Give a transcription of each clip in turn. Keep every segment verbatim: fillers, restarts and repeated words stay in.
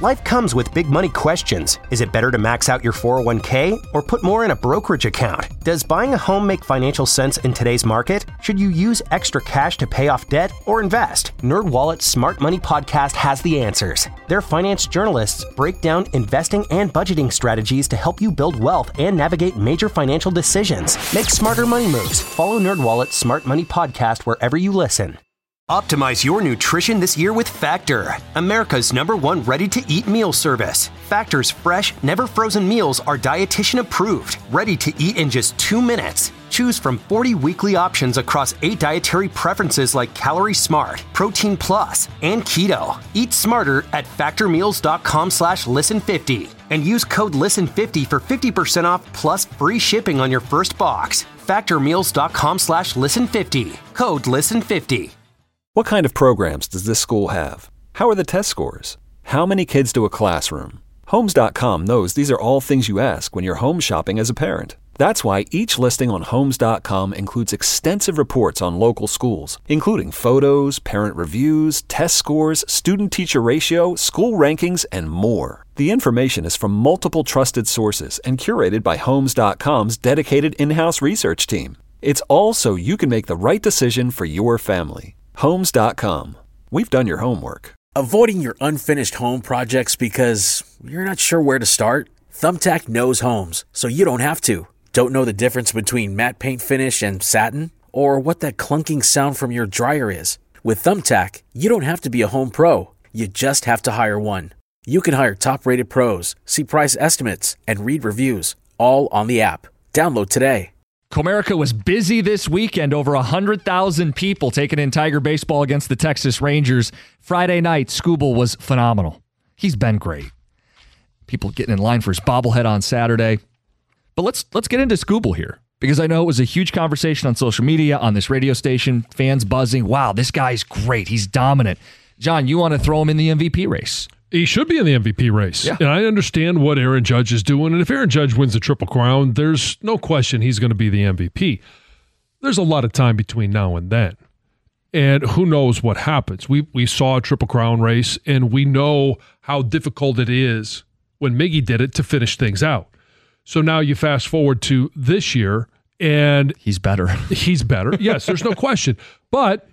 Life comes with big money questions. Is it better to max out your four oh one k or put more in a brokerage account? Does buying a home make financial sense in today's market? Should you use extra cash to pay off debt or invest? NerdWallet's Smart Money Podcast has the answers. Their finance journalists break down investing and budgeting strategies to help you build wealth and navigate major financial decisions. Make smarter money moves. Follow NerdWallet's Smart Money Podcast wherever you listen. Optimize your nutrition this year with Factor, America's number one ready-to-eat meal service. Factor's fresh, never-frozen meals are dietitian approved, ready to eat in just two minutes. Choose from forty weekly options across eight dietary preferences like Calorie Smart, Protein Plus, and Keto. Eat smarter at factormeals.com slash listen50 and use code listen fifty for fifty percent off plus free shipping on your first box. factormeals.com slash listen50. Code listen fifty. What kind of programs does this school have? How are the test scores? How many kids do a classroom? Homes dot com knows these are all things you ask when you're home shopping as a parent. That's why each listing on Homes dot com includes extensive reports on local schools, including photos, parent reviews, test scores, student-teacher ratio, school rankings, and more. The information is from multiple trusted sources and curated by Homes dot com's dedicated in-house research team. It's all so you can make the right decision for your family. Homes dot com. We've done your homework. Avoiding your unfinished home projects because you're not sure where to start? Thumbtack knows homes, so you don't have to. Don't know the difference between matte paint finish and satin? Or what that clunking sound from your dryer is? With Thumbtack, you don't have to be a home pro. You just have to hire one. You can hire top-rated pros, see price estimates, and read reviews, all on the app. Download today. Comerica was busy this weekend. Over one hundred thousand people taking in Tiger baseball against the Texas Rangers. Friday night, Skubal was phenomenal. He's been great. People getting in line for his bobblehead on Saturday. But let's let's get into Skubal here, because I know it was a huge conversation on social media, on this radio station, fans buzzing. Wow, this guy's great. He's dominant. John, you want to throw him in the M V P race? He should be in the M V P race. Yeah. And I understand what Aaron Judge is doing. And if Aaron Judge wins the Triple Crown, there's no question he's going to be the M V P. There's a lot of time between now and then. And who knows what happens. We we saw a Triple Crown race, and we know how difficult it is when Miggy did it to finish things out. So now you fast forward to this year, and he's better. He's better. Yes, there's no question. But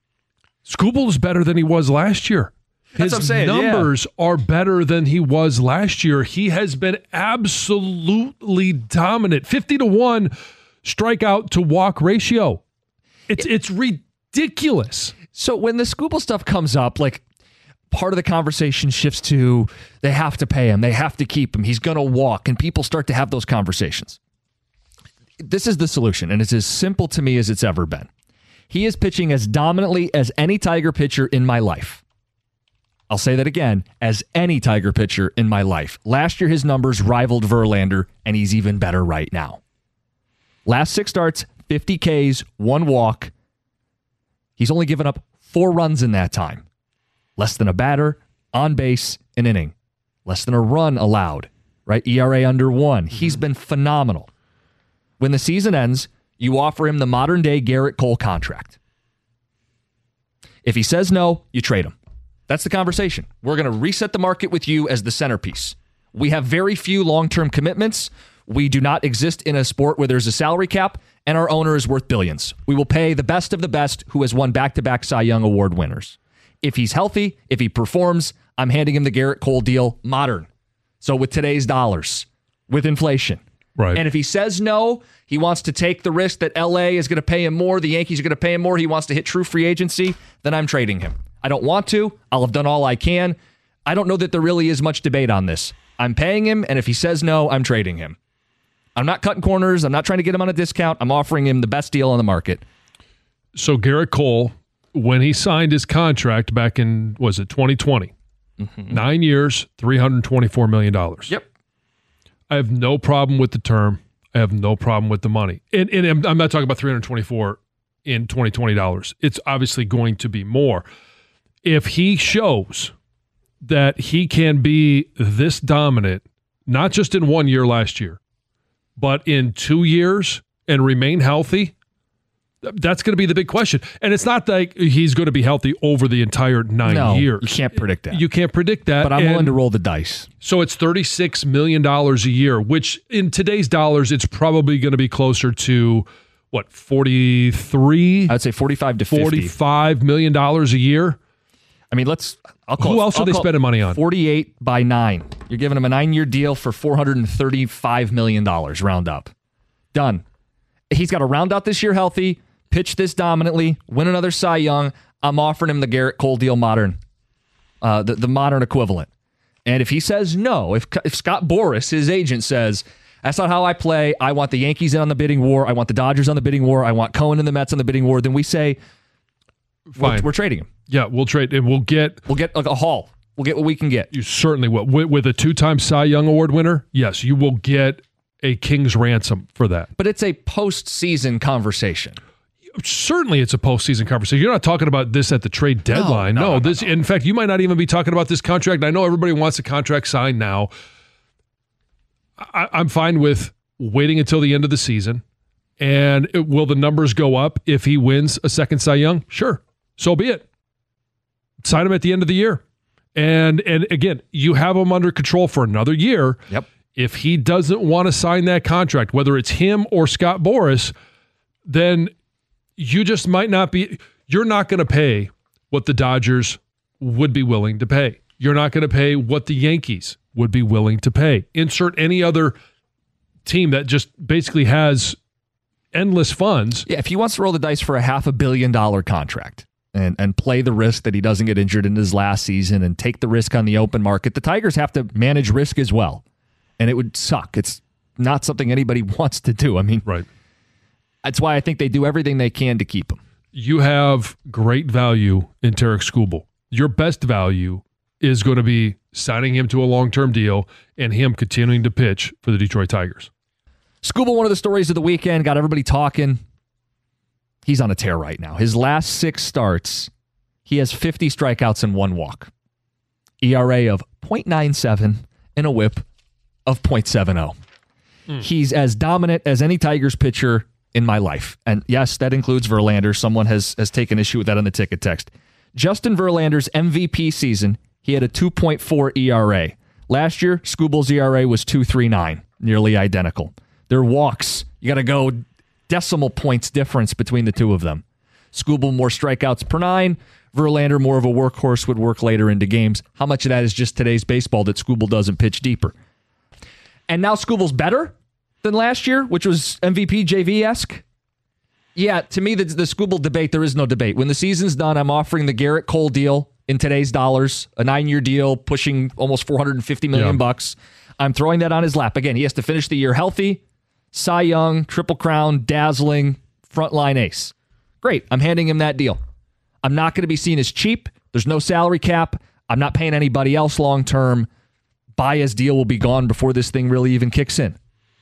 Skubal is better than he was last year. His That's what I'm saying, numbers yeah. are better than he was last year. He has been absolutely dominant. fifty to one strikeout to walk ratio. It's it, it's ridiculous. So when the Skubal stuff comes up, like, part of the conversation shifts to they have to pay him, they have to keep him, he's going to walk, and people start to have those conversations. This is the solution, and it's as simple to me as it's ever been. He is pitching as dominantly as any Tiger pitcher in my life. I'll say that again, as any Tiger pitcher in my life. Last year, his numbers rivaled Verlander, and he's even better right now. Last six starts, fifty Ks, one walk. He's only given up four runs in that time. Less than a batter, on base, an inning. Less than a run allowed, right? E R A under one. He's been phenomenal. When the season ends, you offer him the modern-day Garrett Cole contract. If he says no, you trade him. That's the conversation. We're going to reset the market with you as the centerpiece. We have very few long-term commitments. We do not exist in a sport where there's a salary cap, and our owner is worth billions. We will pay the best of the best who has won back-to-back Cy Young Award winners. If he's healthy, if he performs, I'm handing him the Garrett Cole deal modern. So with today's dollars, with inflation. Right. And if he says no, he wants to take the risk that L A is going to pay him more, the Yankees are going to pay him more, he wants to hit true free agency, then I'm trading him. I don't want to. I'll have done all I can. I don't know that there really is much debate on this. I'm paying him, and if he says no, I'm trading him. I'm not cutting corners. I'm not trying to get him on a discount. I'm offering him the best deal on the market. So Garrett Cole, when he signed his contract back in, was it twenty twenty? Mm-hmm. Nine years, three hundred twenty-four million dollars. Yep. I have no problem with the term. I have no problem with the money. And, and I'm not talking about three hundred twenty-four in twenty twenty dollars. It's obviously going to be more. If he shows that he can be this dominant, not just in one year last year, but in two years and remain healthy, That's going to be the big question. And it's not like he's going to be healthy over the entire nine no, years. You can't predict that. You can't predict that. But I'm and willing to roll the dice. So it's thirty-six million dollars a year, which in today's dollars, it's probably going to be closer to, what, forty-three? I'd say forty-five to fifty. forty-five million dollars a year? I mean, let's... I'll call Who it, else I'll are they spending money on? forty-eight by nine. You're giving him a nine-year deal for four hundred thirty-five million dollars, round up. Done. He's got to round out this year healthy, pitch this dominantly, win another Cy Young. I'm offering him the Garrett Cole deal modern, uh, the, the modern equivalent. And if he says no, if, if Scott Boras, his agent, says, that's not how I play, I want the Yankees in on the bidding war, I want the Dodgers on the bidding war, I want Cohen and the Mets on the bidding war, then we say, Fine. We're, we're trading him. Yeah, we'll trade, and we'll get... We'll get like a haul. We'll get what we can get. You certainly will. With, with a two-time Cy Young Award winner, yes, you will get a king's ransom for that. But it's a postseason conversation. Certainly it's a postseason conversation. You're not talking about this at the trade deadline. No, no, no, no, this. no. In fact, you might not even be talking about this contract. I know everybody wants a contract signed now. I, I'm fine with waiting until the end of the season. And it, will the numbers go up if he wins a second Cy Young? Sure. So be it. Sign him at the end of the year. And and again, you have him under control for another year. Yep. If he doesn't want to sign that contract, whether it's him or Scott Boras, then you just might not be, you're not going to pay what the Dodgers would be willing to pay. You're not going to pay what the Yankees would be willing to pay. Insert any other team that just basically has endless funds. Yeah, if he wants to roll the dice for a half a billion dollar contract and, and play the risk that he doesn't get injured in his last season and take the risk on the open market, the Tigers have to manage risk as well. And it would suck. It's not something anybody wants to do. I mean, right. That's why I think they do everything they can to keep him. You have great value in Tarik Skubal. Your best value is going to be signing him to a long-term deal and him continuing to pitch for the Detroit Tigers. Skubal, one of the stories of the weekend, got everybody talking. He's on a tear right now. His last six starts, he has fifty strikeouts and one walk. E R A of point nine seven and a whip of point seven oh. Mm. He's as dominant as any Tigers pitcher in my life. And yes, that includes Verlander. Someone has, has taken issue with that on the ticket text. Justin Verlander's M V P season, he had a two point four E R A. Last year, Skubal's E R A was two point three nine, nearly identical. Their walks, you got to go decimal points difference between the two of them. Skubal more strikeouts per nine. Verlander more of a workhorse, would work later into games. How much of that is just today's baseball that Skubal doesn't pitch deeper? And now Skubal's better than last year, which was M V P J V-esque. Yeah, to me, the, the Skubal debate, there is no debate. When the season's done, I'm offering the Garrett Cole deal in today's dollars, a nine-year deal pushing almost four hundred fifty million yeah. bucks. I'm throwing that on his lap. Again, he has to finish the year healthy. Cy Young, Triple Crown, dazzling, frontline ace. Great, I'm handing him that deal. I'm not going to be seen as cheap. There's no salary cap. I'm not paying anybody else long-term. Baez's deal will be gone before this thing really even kicks in.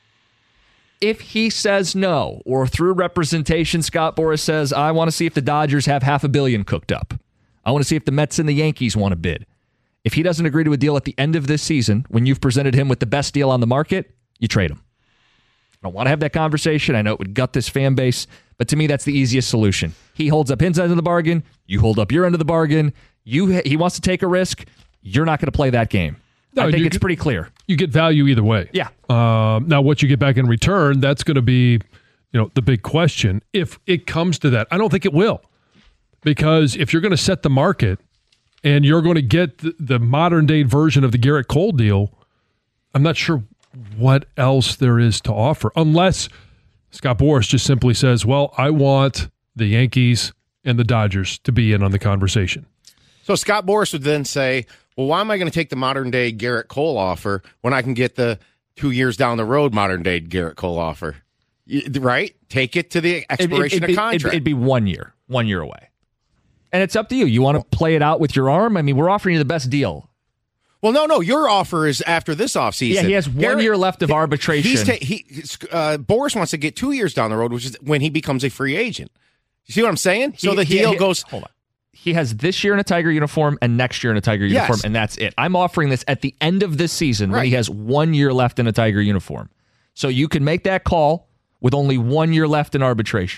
If he says no, or through representation, Scott Boras says, I want to see if the Dodgers have half a billion cooked up. I want to see if the Mets and the Yankees want to bid. If he doesn't agree to a deal at the end of this season, when you've presented him with the best deal on the market, you trade him. I don't want to have that conversation. I know it would gut this fan base, but to me, that's the easiest solution. He holds up his end of the bargain. You hold up your end of the bargain. You, he wants to take a risk. You're not going to play that game. No, I think it's get, pretty clear. You get value either way. Yeah. Um, now, what you get back in return, that's going to be, you know, the big question. If it comes to that, I don't think it will, because if you're going to set the market and you're going to get the, the modern day version of the Garrett Cole deal, I'm not sure what else there is to offer, unless Scott Boras just simply says, well, I want the Yankees and the Dodgers to be in on the conversation. So Scott Boras would then say, well, why am I going to take the modern-day Garrett Cole offer when I can get the two years down the road modern-day Garrett Cole offer? Right? Take it to the expiration it, it, of contract. It'd, it'd be one year, one year away. And it's up to you. You want to play it out with your arm? I mean, we're offering you the best deal. Well, no, no. Your offer is after this offseason. Yeah, he has one Garrett, year left of arbitration. He's ta- he, uh, Boras wants to get two years down the road, which is when he becomes a free agent. You see what I'm saying? He, so the he, deal he, goes... Hold on. He has this year in a Tiger uniform and next year in a Tiger uniform, yes. and that's it. I'm offering this at the end of this season right. when he has one year left in a Tiger uniform. So you can make that call with only one year left in arbitration.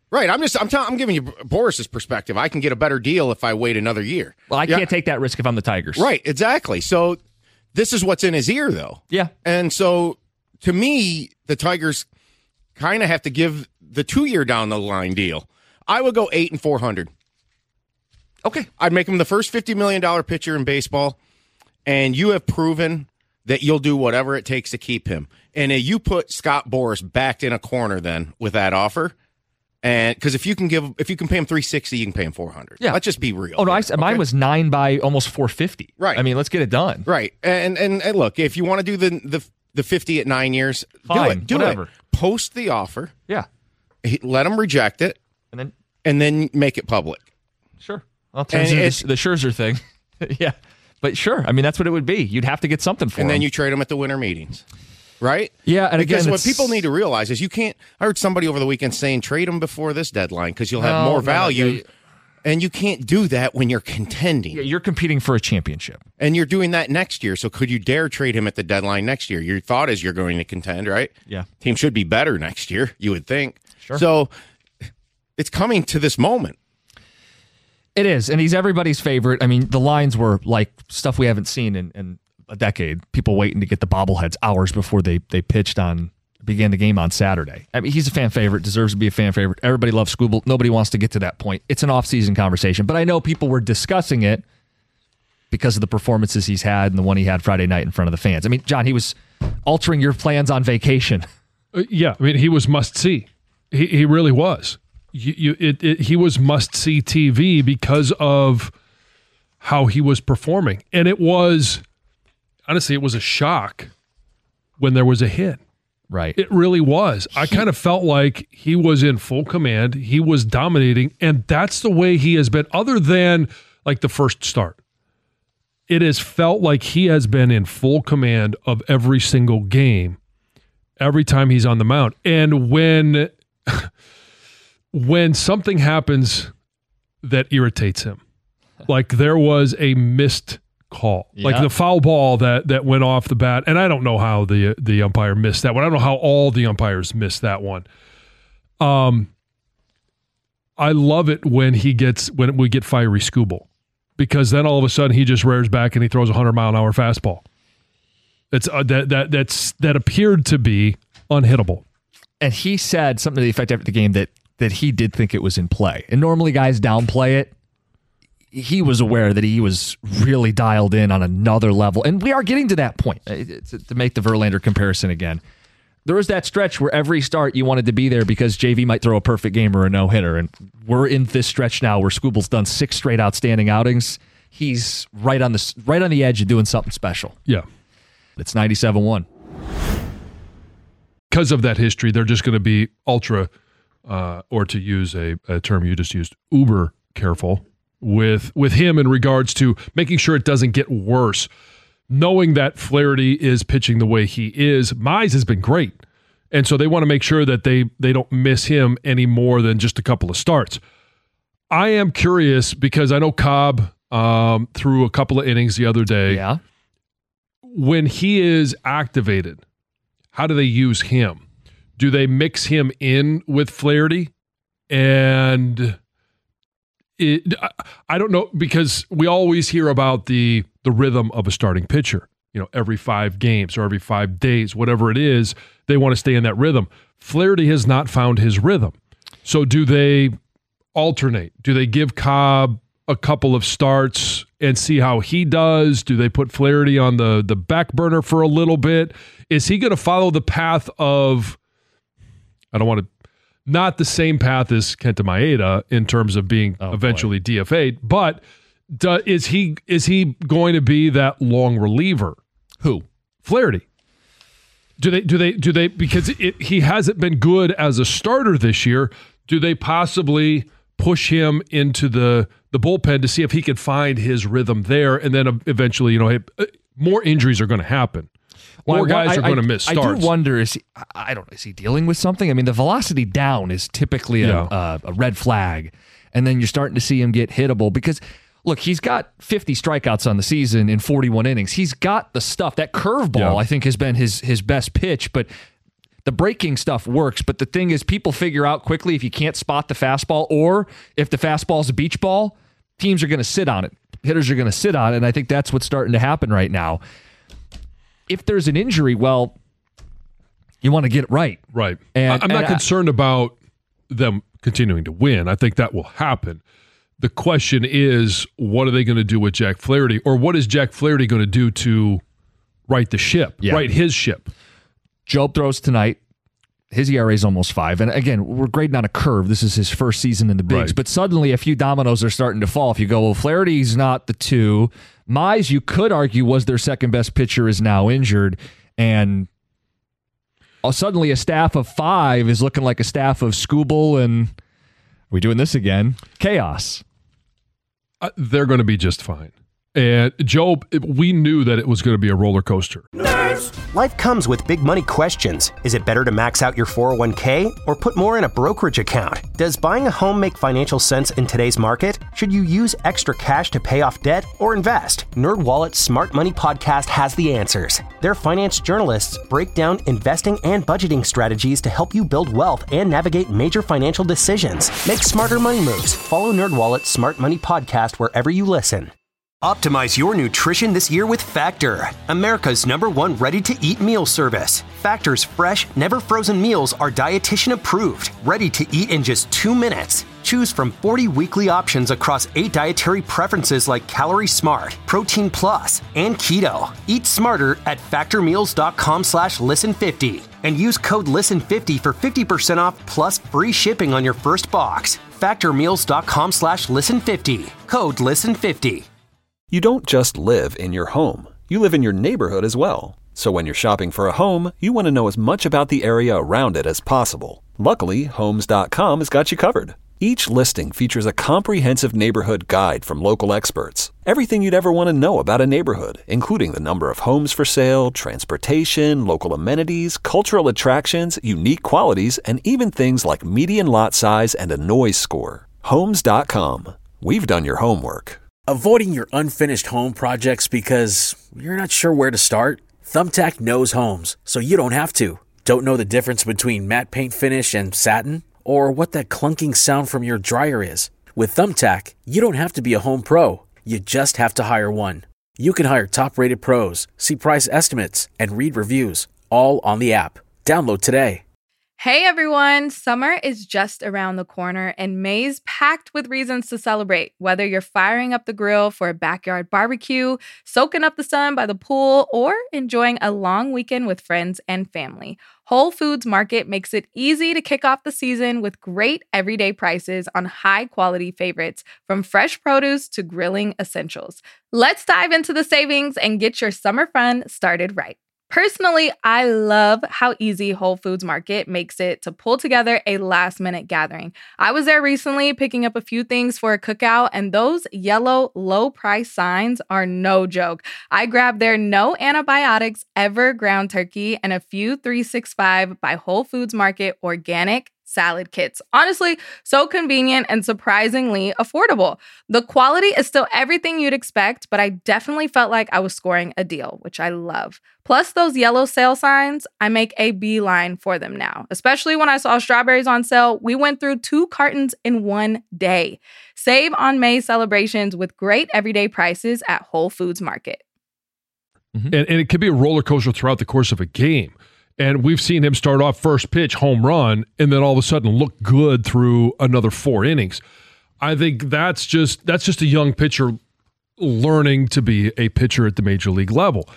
Right. I'm just I'm telling I'm giving you Boris's perspective. I can get a better deal if I wait another year. Well, I yeah. can't take that risk if I'm the Tigers. Right. Exactly. So this is what's in his ear, though. Yeah. And so to me, the Tigers kind of have to give the two year down the line deal. I would go eight and four hundred. Okay. I'd make him the first fifty million dollars pitcher in baseball, and you have proven that you'll do whatever it takes to keep him. And uh, you put Scott Boras backed in a corner then with that offer. And because if you can give, if you can pay him three sixty, you can pay him four hundred. Yeah, let's just be real. Oh no, I, okay? mine was nine by almost four fifty. Right. I mean, let's get it done. Right. And and, and look, if you want to do the the the fifty at nine years, Fine, do it. Do whatever. it. Post the offer. Yeah. Let him reject it, and then and then make it public. Sure. I'll turn to the, the Scherzer thing. Yeah, but sure. I mean, that's what it would be. You'd have to get something for him, and then you trade him at the winter meetings. Right? Yeah, and because again, what people need to realize is you can't. I heard somebody over the weekend saying trade him before this deadline because you'll have no, more no, value, no, no. and you can't do that when you're contending. Yeah, you're competing for a championship, and you're doing that next year. So could you dare trade him at the deadline next year? Your thought is you're going to contend, right? Yeah, team should be better next year. You would think. Sure. So it's coming to this moment. It is, and he's everybody's favorite. I mean, the lines were like stuff we haven't seen in. in a decade, people waiting to get the bobbleheads hours before they they pitched on began the game on Saturday. I mean, he's a fan favorite, deserves to be a fan favorite. Everybody loves Skubal. Nobody wants to get to that point. It's an off-season conversation, but I know people were discussing it because of the performances he's had and the one he had Friday night in front of the fans. I mean, John, he was altering your plans on vacation. Uh, yeah, I mean, he was must-see. He he really was. You, you, it, it, he was must-see T V because of how he was performing. And it was... Honestly, it was a shock when there was a hit. Right. It really was. I kind of felt like he was in full command. He was dominating, and that's the way he has been, other than like the first start. It has felt like he has been in full command of every single game, every time he's on the mound. And when, when something happens that irritates him, like there was a missed call, yeah. like the foul ball that that went off the bat, and I don't know how the the umpire missed that one. I don't know how all the umpires missed that one. Um, I love it when he gets when we get fiery Skubal, because then all of a sudden he just rears back and he throws a hundred mile an hour fastball. It's uh, that that that's that appeared to be unhittable. And he said something to the effect after the game that that he did think it was in play. And normally guys downplay it. He was aware that he was really dialed in on another level. And we are getting to that point, to make the Verlander comparison again. There was that stretch where every start you wanted to be there because J V might throw a perfect game or a no-hitter. And we're in this stretch now where Skubal's done six straight outstanding outings. He's right on the, right on the edge of doing something special. Yeah. It's ninety-seven one. Because of that history, they're just going to be ultra, uh, or to use a, a term you just used, uber careful with with him in regards to making sure it doesn't get worse. Knowing that Flaherty is pitching the way he is, Mize has been great. And so they want to make sure that they they don't miss him any more than just a couple of starts. I am curious because I know Cobb um, threw a couple of innings the other day. Yeah. When he is activated, how do they use him? Do they mix him in with Flaherty? And it, I don't know, because we always hear about the the rhythm of a starting pitcher. You know, every five games or every five days, whatever it is, they want to stay in that rhythm. Flaherty has not found his rhythm. So do they alternate? Do they give Cobb a couple of starts and see how he does? Do they put Flaherty on the, the back burner for a little bit? Is he going to follow the path of, I don't want to, not the same path as Kenta Maeda in terms of being oh, eventually boy. D F A'd, but do, is he is he going to be that long reliever? Who? Flaherty. Do they do they do they because it, he hasn't been good as a starter this year? Do they possibly push him into the the bullpen to see if he can find his rhythm there, and then eventually, you know, more injuries are going to happen. More well, guys I, are going to miss starts. I do wonder, is he, I don't know, is he dealing with something? I mean, the velocity down is typically a, yeah. a, a red flag, and then you're starting to see him get hittable because, look, he's got fifty strikeouts on the season in forty-one innings. He's got the stuff. That curveball, yeah. I think, has been his his best pitch, but The breaking stuff works, but the thing is people figure out quickly if you can't spot the fastball or if the fastball is a beach ball, teams are going to sit on it. Hitters are going to sit on it, and I think that's what's starting to happen right now. If there's an injury, well, you want to get it right. Right. And, I'm not and concerned I, about them continuing to win. I think that will happen. The question is, what are they going to do with Jack Flaherty, or what is Jack Flaherty going to do to right the ship, yeah. right his ship? Job throws tonight. His E R A is almost five. And again, we're grading on a curve. This is his first season in the bigs. Right. But suddenly a few dominoes are starting to fall. If you go, well, Flaherty's not the two. Mize, you could argue, was their second best pitcher, is now injured. And uh, suddenly a staff of five is looking like a staff of Skubal and, are we doing this again? Chaos. Uh, they're going to be just fine. And Job, we knew that it was going to be a roller coaster. Life comes with big money questions. Is it better to max out your four oh one k or put more in a brokerage account? Does buying a home make financial sense in today's market? Should you use extra cash to pay off debt or invest? NerdWallet's Smart Money Podcast has the answers. Their finance journalists break down investing and budgeting strategies to help you build wealth and navigate major financial decisions. Make smarter money moves. Follow NerdWallet's Smart Money Podcast wherever you listen. Optimize your nutrition this year with Factor, America's number one ready-to-eat meal service. Factor's fresh, never-frozen meals are dietitian approved, ready to eat in just two minutes. Choose from forty weekly options across eight dietary preferences like Calorie Smart, Protein Plus, and Keto. Eat smarter at factormeals.com slash listen50. And use code listen fifty for fifty percent off plus free shipping on your first box. Factormeals.com slash listen fifty. Code listen fifty. You don't just live in your home. You live in your neighborhood as well. So when you're shopping for a home, you want to know as much about the area around it as possible. Luckily, Homes dot com has got you covered. Each listing features a comprehensive neighborhood guide from local experts. Everything you'd ever want to know about a neighborhood, including the number of homes for sale, transportation, local amenities, cultural attractions, unique qualities, and even things like median lot size and a noise score. Homes dot com. We've done your homework. Avoiding your unfinished home projects because you're not sure where to start? Thumbtack knows homes, so you don't have to. Don't know the difference between matte paint finish and satin? Or what that clunking sound from your dryer is? With Thumbtack, you don't have to be a home pro. You just have to hire one. You can hire top-rated pros, see price estimates, and read reviews, all on the app. Download today. Hey everyone, summer is just around the corner and May's packed with reasons to celebrate. Whether you're firing up the grill for a backyard barbecue, soaking up the sun by the pool, or enjoying a long weekend with friends and family, Whole Foods Market makes it easy to kick off the season with great everyday prices on high-quality favorites, from fresh produce to grilling essentials. Let's dive into the savings and get your summer fun started right. Personally, I love how easy Whole Foods Market makes it to pull together a last-minute gathering. I was there recently picking up a few things for a cookout, and those yellow low-price signs are no joke. I grabbed their no antibiotics ever ground turkey and a few three sixty-five by Whole Foods Market organic salad kits. Honestly, so convenient and surprisingly affordable. The quality is still everything you'd expect, but I definitely felt like I was scoring a deal, which I love. Plus those yellow sale signs, I make a beeline for them now. Especially when I saw strawberries on sale, we went through two cartons in one day. Save on May celebrations with great everyday prices at Whole Foods Market. Mm-hmm. And, and it could be a roller coaster throughout the course of a game. And we've seen him start off first pitch, home run, and then all of a sudden look good through another four innings. I think that's just that's just a young pitcher learning to be a pitcher at the major league level.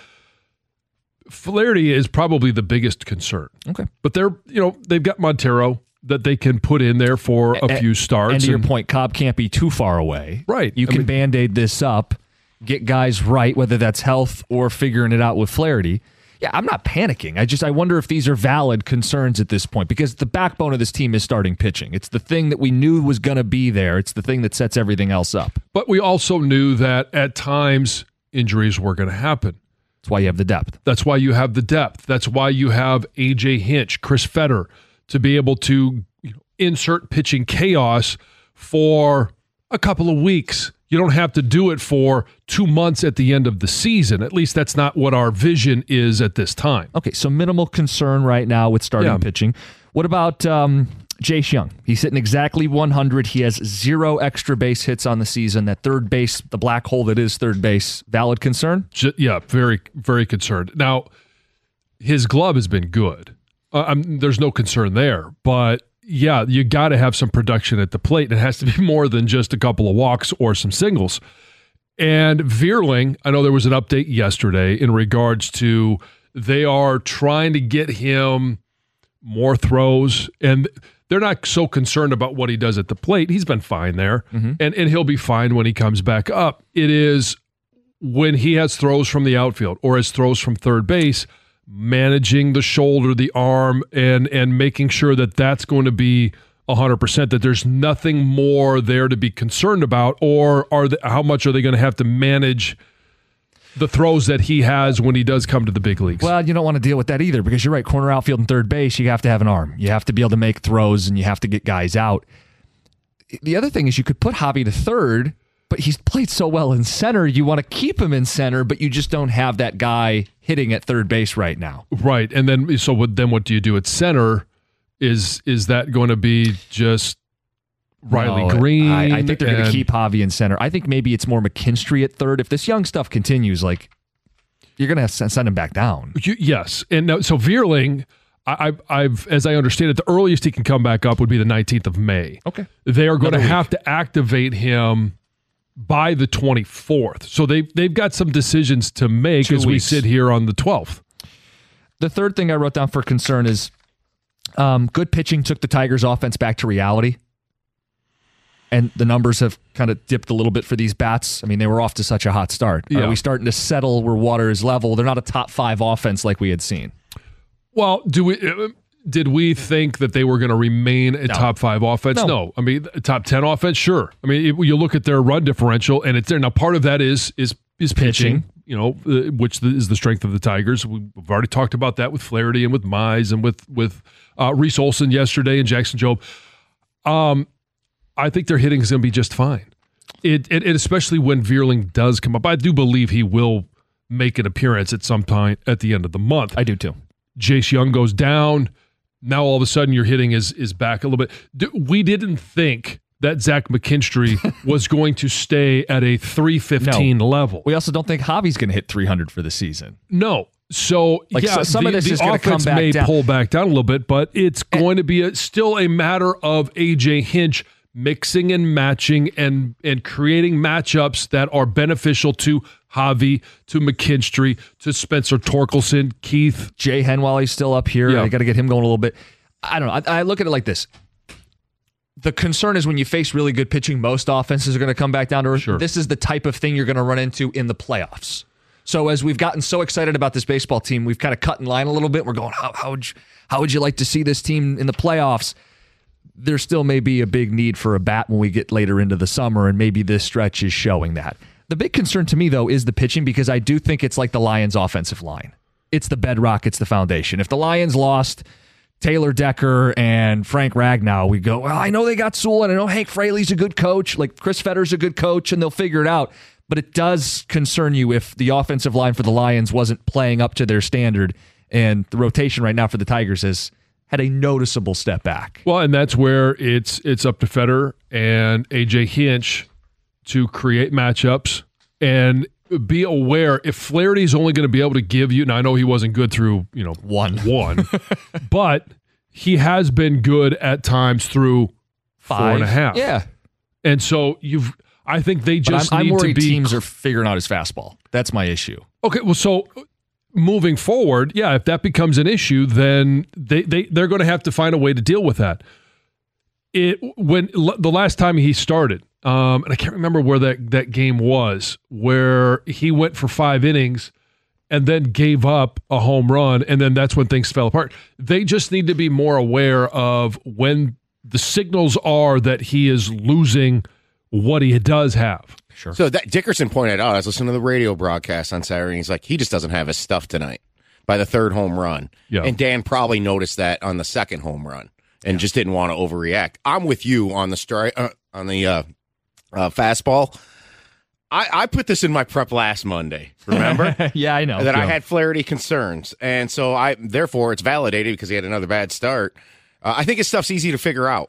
Flaherty is probably the biggest concern. Okay. But they're, you know, they've got Montero that they can put in there for a, a few starts. And to your point, Cobb can't be too far away. Right. You I can mean, Band-Aid this up, get guys right, whether that's health or figuring it out with Flaherty. Yeah, I'm not panicking. I just I wonder if these are valid concerns at this point, because the backbone of this team is starting pitching. It's the thing that we knew was going to be there. It's the thing that sets everything else up. But we also knew that at times injuries were going to happen. That's why you have the depth. That's why you have the depth. That's why you have A J Hinch, Chris Fetter, to be able to, you know, insert pitching chaos for a couple of weeks. You don't have to do it for two months at the end of the season. At least that's not what our vision is at this time. Okay, so minimal concern right now with starting Yeah. pitching. What about um, Jace Young? He's hitting exactly one hundred. He has zero extra base hits on the season. That third base, the black hole that is third base, valid concern? Ju- Yeah, very, very concerned. Now, his glove has been good. Uh, I'm, there's no concern there. But, yeah, you got to have some production at the plate. It has to be more than just a couple of walks or some singles. And Vierling, I know there was an update yesterday in regards to they are trying to get him more throws, and they're not so concerned about what he does at the plate. He's been fine there, Mm-hmm. and, and he'll be fine when he comes back up. It is when he has throws from the outfield or has throws from third base, managing the shoulder, the arm, and and making sure that that's going to be one hundred percent, that there's nothing more there to be concerned about, or are they, how much are they going to have to manage the throws that he has when he does come to the big leagues? Well, you don't want to deal with that either because you're right. Corner, outfield, and third base, you have to have an arm. You have to be able to make throws, and you have to get guys out. The other thing is you could put Javi to third, but he's played so well in center. You want to keep him in center, but you just don't have that guy hitting at third base right now. Right, and then so what, then what do you do at center? Is is that going to be just Riley No, Green? I, I think they're going to and- keep Javi in center. I think maybe it's more McKinstry at third. If this young stuff continues, like you're going to send him back down. You, yes, and now, so Vierling, I, I've, I've, as I understand it, the earliest he can come back up would be the nineteenth of May. Okay, They are going to Another have to activate him by the twenty-fourth. So they they've got some decisions to make Two as we weeks. sit here on the twelfth. The third thing I wrote down for concern is um, good pitching took the Tigers' offense back to reality. And the numbers have kind of dipped a little bit for these bats. I mean, they were off to such a hot start. Yeah. Are we starting to settle where water is level? They're not a top five offense like we had seen. Well, do we? uh, Did we think that they were going to remain a No. top five offense? No. No. I mean, top ten offense, sure. I mean, if you look at their run differential, and it's there now. Part of that is is is pitching. Pitching. You know, uh, which the, is the strength of the Tigers. We've already talked about that with Flaherty and with Mize and with with uh, Reese Olson yesterday and Jackson Jobe. Um, I think their hitting is going to be just fine. It, it, it especially when Vierling does come up. I do believe he will make an appearance at some time at the end of the month. I do too. Jace Young goes down. Now all of a sudden your hitting is is back a little bit. D- We didn't think that Zach McKinstry was going to stay at a three fifteen No. level. We also don't think Javi's going to hit three hundred for the season. No. So, Like, yeah, so- some the, of this the is gonna come offense back may down. pull back down a little bit, but it's going to be a, still a matter of A J Hinch mixing and matching and and creating matchups that are beneficial to Javi, to McKinstry, to Spencer Torkelson, Keith. Jay Henwally's still up here. Yeah. I got to get him going a little bit. I don't know. I, I look at it like this. The concern is when you face really good pitching, most offenses are going to come back down to earth. Sure. This is the type of thing you're going to run into in the playoffs. So as we've gotten so excited about this baseball team, we've kind of cut in line a little bit. We're going, how, how would you, how would you like to see this team in the playoffs? There still may be a big need for a bat when we get later into the summer, and maybe this stretch is showing that. The big concern to me, though, is the pitching, because I do think it's like the Lions' offensive line. It's the bedrock. It's the foundation. If the Lions lost Taylor Decker and Frank Ragnow, we go, well, I know they got Sewell, and I know Hank Fraley's a good coach, like Chris Fetter's a good coach, and they'll figure it out. But it does concern you if the offensive line for the Lions wasn't playing up to their standard, and the rotation right now for the Tigers has had a noticeable step back. Well, and that's where it's it's up to Fetter and A J Hinch to create matchups and be aware if Flaherty's only going to be able to give you, and I know he wasn't good through, you know, One. one, but he has been good at times through Five. four and a half. Yeah. And so you've, I think they But just I'm, I'm need worried to be teams are figuring out his fastball. That's my issue. okay. Well, so moving forward, yeah, if that becomes an issue, then they they they're going to have to find a way to deal with that. It when l- the last time he started, um, and I can't remember where that that game was, where he went for five innings and then gave up a home run, and then that's when things fell apart. They just need to be more aware of when the signals are that he is losing what he does have. Sure. So that Dickerson pointed out, I was listening to the radio broadcast on Saturday, and he's like, he just doesn't have his stuff tonight by the third home run. Yeah. And Dan probably noticed that on the second home run and just didn't want to overreact. I'm with you on the stri- uh, on the uh, uh, fastball. I, I put this in my prep last Monday, remember? Yeah, I know. That yeah. I had Flaherty concerns. And so I, therefore, it's validated because he had another bad start. Uh, I think his stuff's easy to figure out.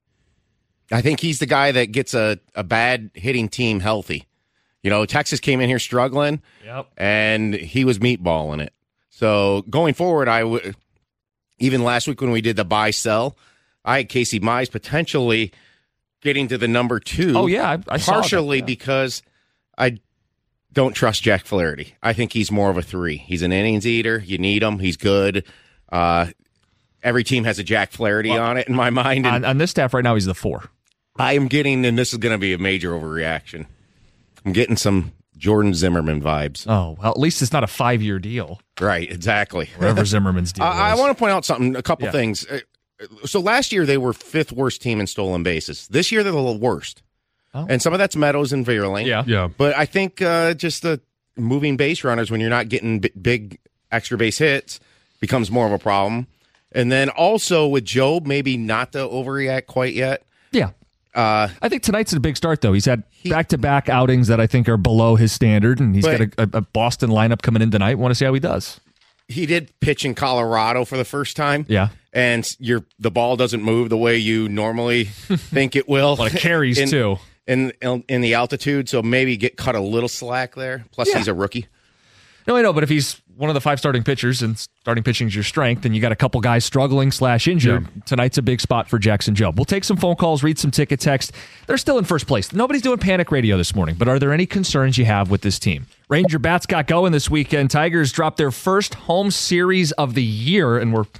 I think he's the guy that gets a, a bad hitting team healthy. You know, Texas came in here struggling, yep. and he was meatballing it. So going forward, I would, even last week when we did the buy sell, I had Casey Mize potentially getting to the number two. Oh, yeah. I, I partially saw that, yeah. because I don't trust Jack Flaherty. I think he's more of a three. He's an innings eater. You need him. He's good. Uh, every team has a Jack Flaherty well, on it in my mind. On, on this staff right now, he's the four. I am getting, and this is going to be a major overreaction, I'm getting some Jordan Zimmerman vibes. Oh, well, at least it's not a five-year deal. Right, exactly. Whatever Zimmerman's deal I, I is. want to point out something, a couple Yeah. things. So last year they were fifth worst team in stolen bases. This year they're the worst. Oh. And some of that's Meadows and Vierling. Yeah. Yeah. But I think uh, just the moving base runners when you're not getting b- big extra base hits becomes more of a problem. And then also with Job, maybe not to overreact quite yet. Yeah. Uh, I think tonight's a big start, though. He's had back-to-back outings that I think are below his standard, and he's But- got a, a Boston lineup coming in tonight. Want to see how he does. he did pitch in Colorado for the first time. Yeah. And your the ball doesn't move the way you normally think it will. A lot of carries, in, too. In, in in the altitude, so maybe get cut a little slack there. Plus, Yeah. he's a rookie. No, I know, but if he's one of the five starting pitchers and starting pitching is your strength, and you got a couple guys struggling slash injured, Yeah. tonight's a big spot for Jackson Jobe. We'll take some phone calls, read some ticket text. They're still in first place. Nobody's doing panic radio this morning, but are there any concerns you have with this team? Ranger Bats got going this weekend. Tigers dropped their first home series of the year, and we're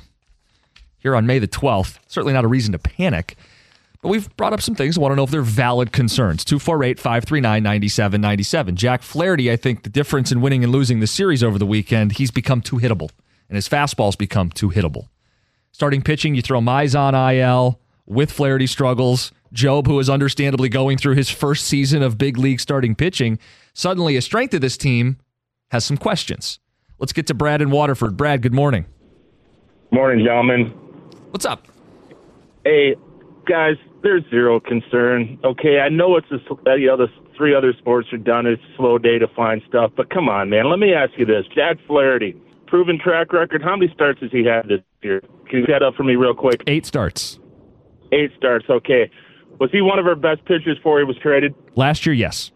here on May the twelfth. Certainly not a reason to panic. But we've brought up some things. I want to know if they're valid concerns. two four eight, five three nine, nine seven nine seven. Jack Flaherty, I think the difference in winning and losing the series over the weekend, he's become too hittable. And his fastball's become too hittable. Starting pitching, you throw Mize on I L with Flaherty struggles. Jobe, who is understandably going through his first season of big league starting pitching, suddenly a strength of this team has some questions. Let's get to Brad in Waterford. Brad, good morning. Morning, gentlemen. What's up? Hey, guys, there's zero concern. Okay, I know it's a, you know, the three other sports are done. It's a slow day to find stuff, but come on, man. Let me ask you this: Jack Flaherty, proven track record. How many starts has he had this year? Can you set up for me real quick? Eight starts. Eight starts. Okay. Was he one of our best pitchers before he was traded? Last year, yes.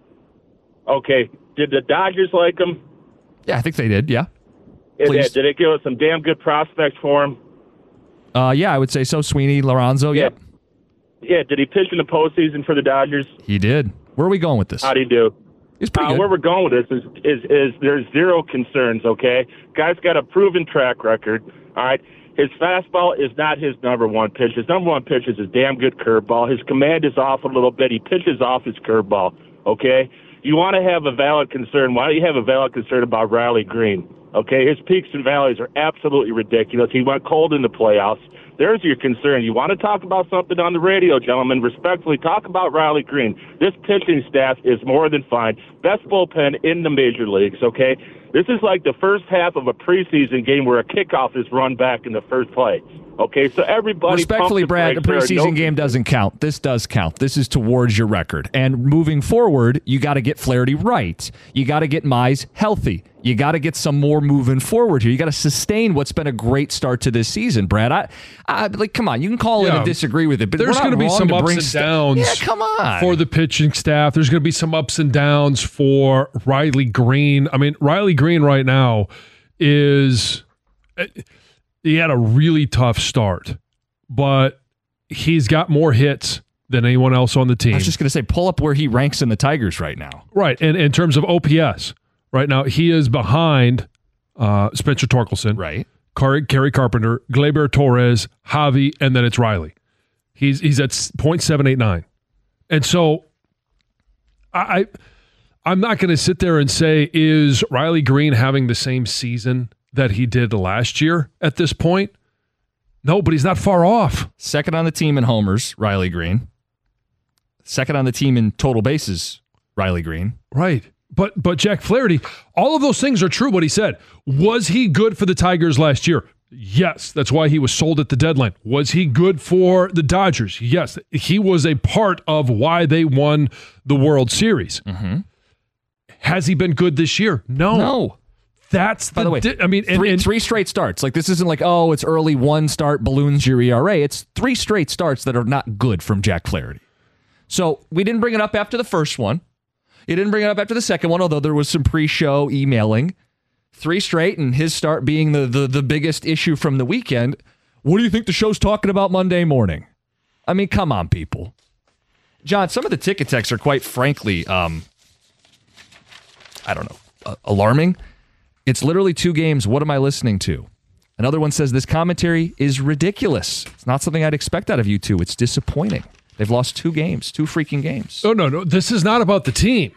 Okay. Did the Dodgers like him? Yeah, I think they did. Yeah. Did Please. it, did it give us some damn good prospects for him? Uh, yeah, I would say so. Sweeney, Lorenzo, Yeah. yep. Yeah. Did he pitch in the postseason for the Dodgers? He did. Where are we going with this? How'd he do? He's pretty Uh, good. where we're going with this is, is is there's zero concerns, okay? Guy's got a proven track record, all right? His fastball is not his number one pitch. His number one pitch is his damn good curveball. His command is off a little bit. He pitches off his curveball, okay? You want to have a valid concern. Why don't you have a valid concern about Riley Green, okay? His peaks and valleys are absolutely ridiculous. He went cold in the playoffs. There's your concern. You want to talk about something on the radio, gentlemen, respectfully, talk about Riley Green. This pitching staff is more than fine. Best bullpen in the major leagues, okay? This is like the first half of a preseason game where a kickoff is run back in the first play. Okay, so everybody... Respectfully, pump the Brad, a brakes. There are preseason no- game doesn't count. This does count. This is towards your record. And moving forward, you got to get Flaherty right. You got to get Mize healthy. You got to get some more moving forward here. You got to sustain what's been a great start to this season, Brad. I, I like, come on, you can call in Yeah. and disagree with it, but There's going to be some to ups bring and st- downs Yeah, come on. for the pitching staff. There's going to be some ups and downs for Riley Green. I mean, Riley Green right now is he had a really tough start, but he's got more hits than anyone else on the team. I was just going to say, pull up where he ranks in the Tigers right now. Right, and in terms of O P S, right now he is behind uh, Spencer Torkelson, Right. Car- Kerry Carpenter, Gleyber Torres, Javi, and then it's Riley. He's he's at point seven eight nine, and so I I'm not going to sit there and say is Riley Green having the same season that he did last year at this point. No, but he's not far off. Second on the team in homers, Riley Green. Second on the team in total bases, Riley Green. Right. But but Jack Flaherty, all of those things are true what he said. Was he good for the Tigers last year? Yes. That's why he was sold at the deadline. Was he good for the Dodgers? Yes. He was a part of why they won the World Series. Mm-hmm. Has he been good this year? No. No. That's the, By the way, di- I mean, and, three, and, three straight starts. Like, this isn't like, oh, it's early, one start balloons your E R A. It's three straight starts that are not good from Jack Flaherty. So we didn't bring it up after the first one. You didn't bring it up after the second one, although there was some pre-show emailing. Three straight, and his start being the, the, the biggest issue from the weekend. What do you think the show's talking about Monday morning? I mean, come on, people. John, some of the ticket texts are quite frankly, um, I don't know, uh, alarming. It's literally two games. What am I listening to? Another one says this commentary is ridiculous. It's not something I'd expect out of you two. It's disappointing. They've lost two games, two freaking games. Oh, no, no. This is not about the team.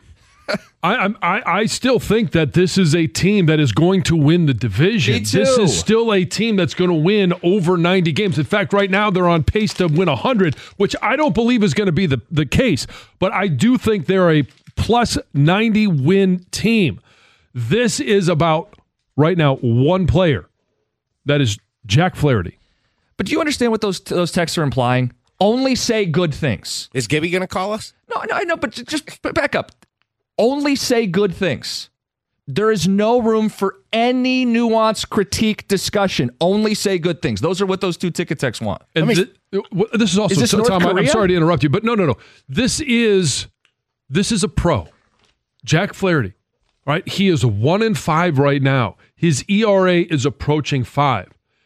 I, I I still think that this is a team that is going to win the division. Me too. This is still a team that's going to win over ninety games. In fact, right now they're on pace to win one hundred, which I don't believe is going to be the, the case. But I do think they're a plus ninety win team. This is about, right now, one player. That is Jack Flaherty. But do you understand what those those texts are implying? Only say good things. Is Gibby going to call us? No, no, no, but just back up. Only say good things. There is no room for any nuance, critique, discussion. Only say good things. Those are what those two ticket texts want. And me, th- this is also, is this so, North Tom, I'm Korea? sorry to interrupt you, but no, no, no. This is this is a pro. Jack Flaherty, right? He is one and five right now. His E R A is approaching five.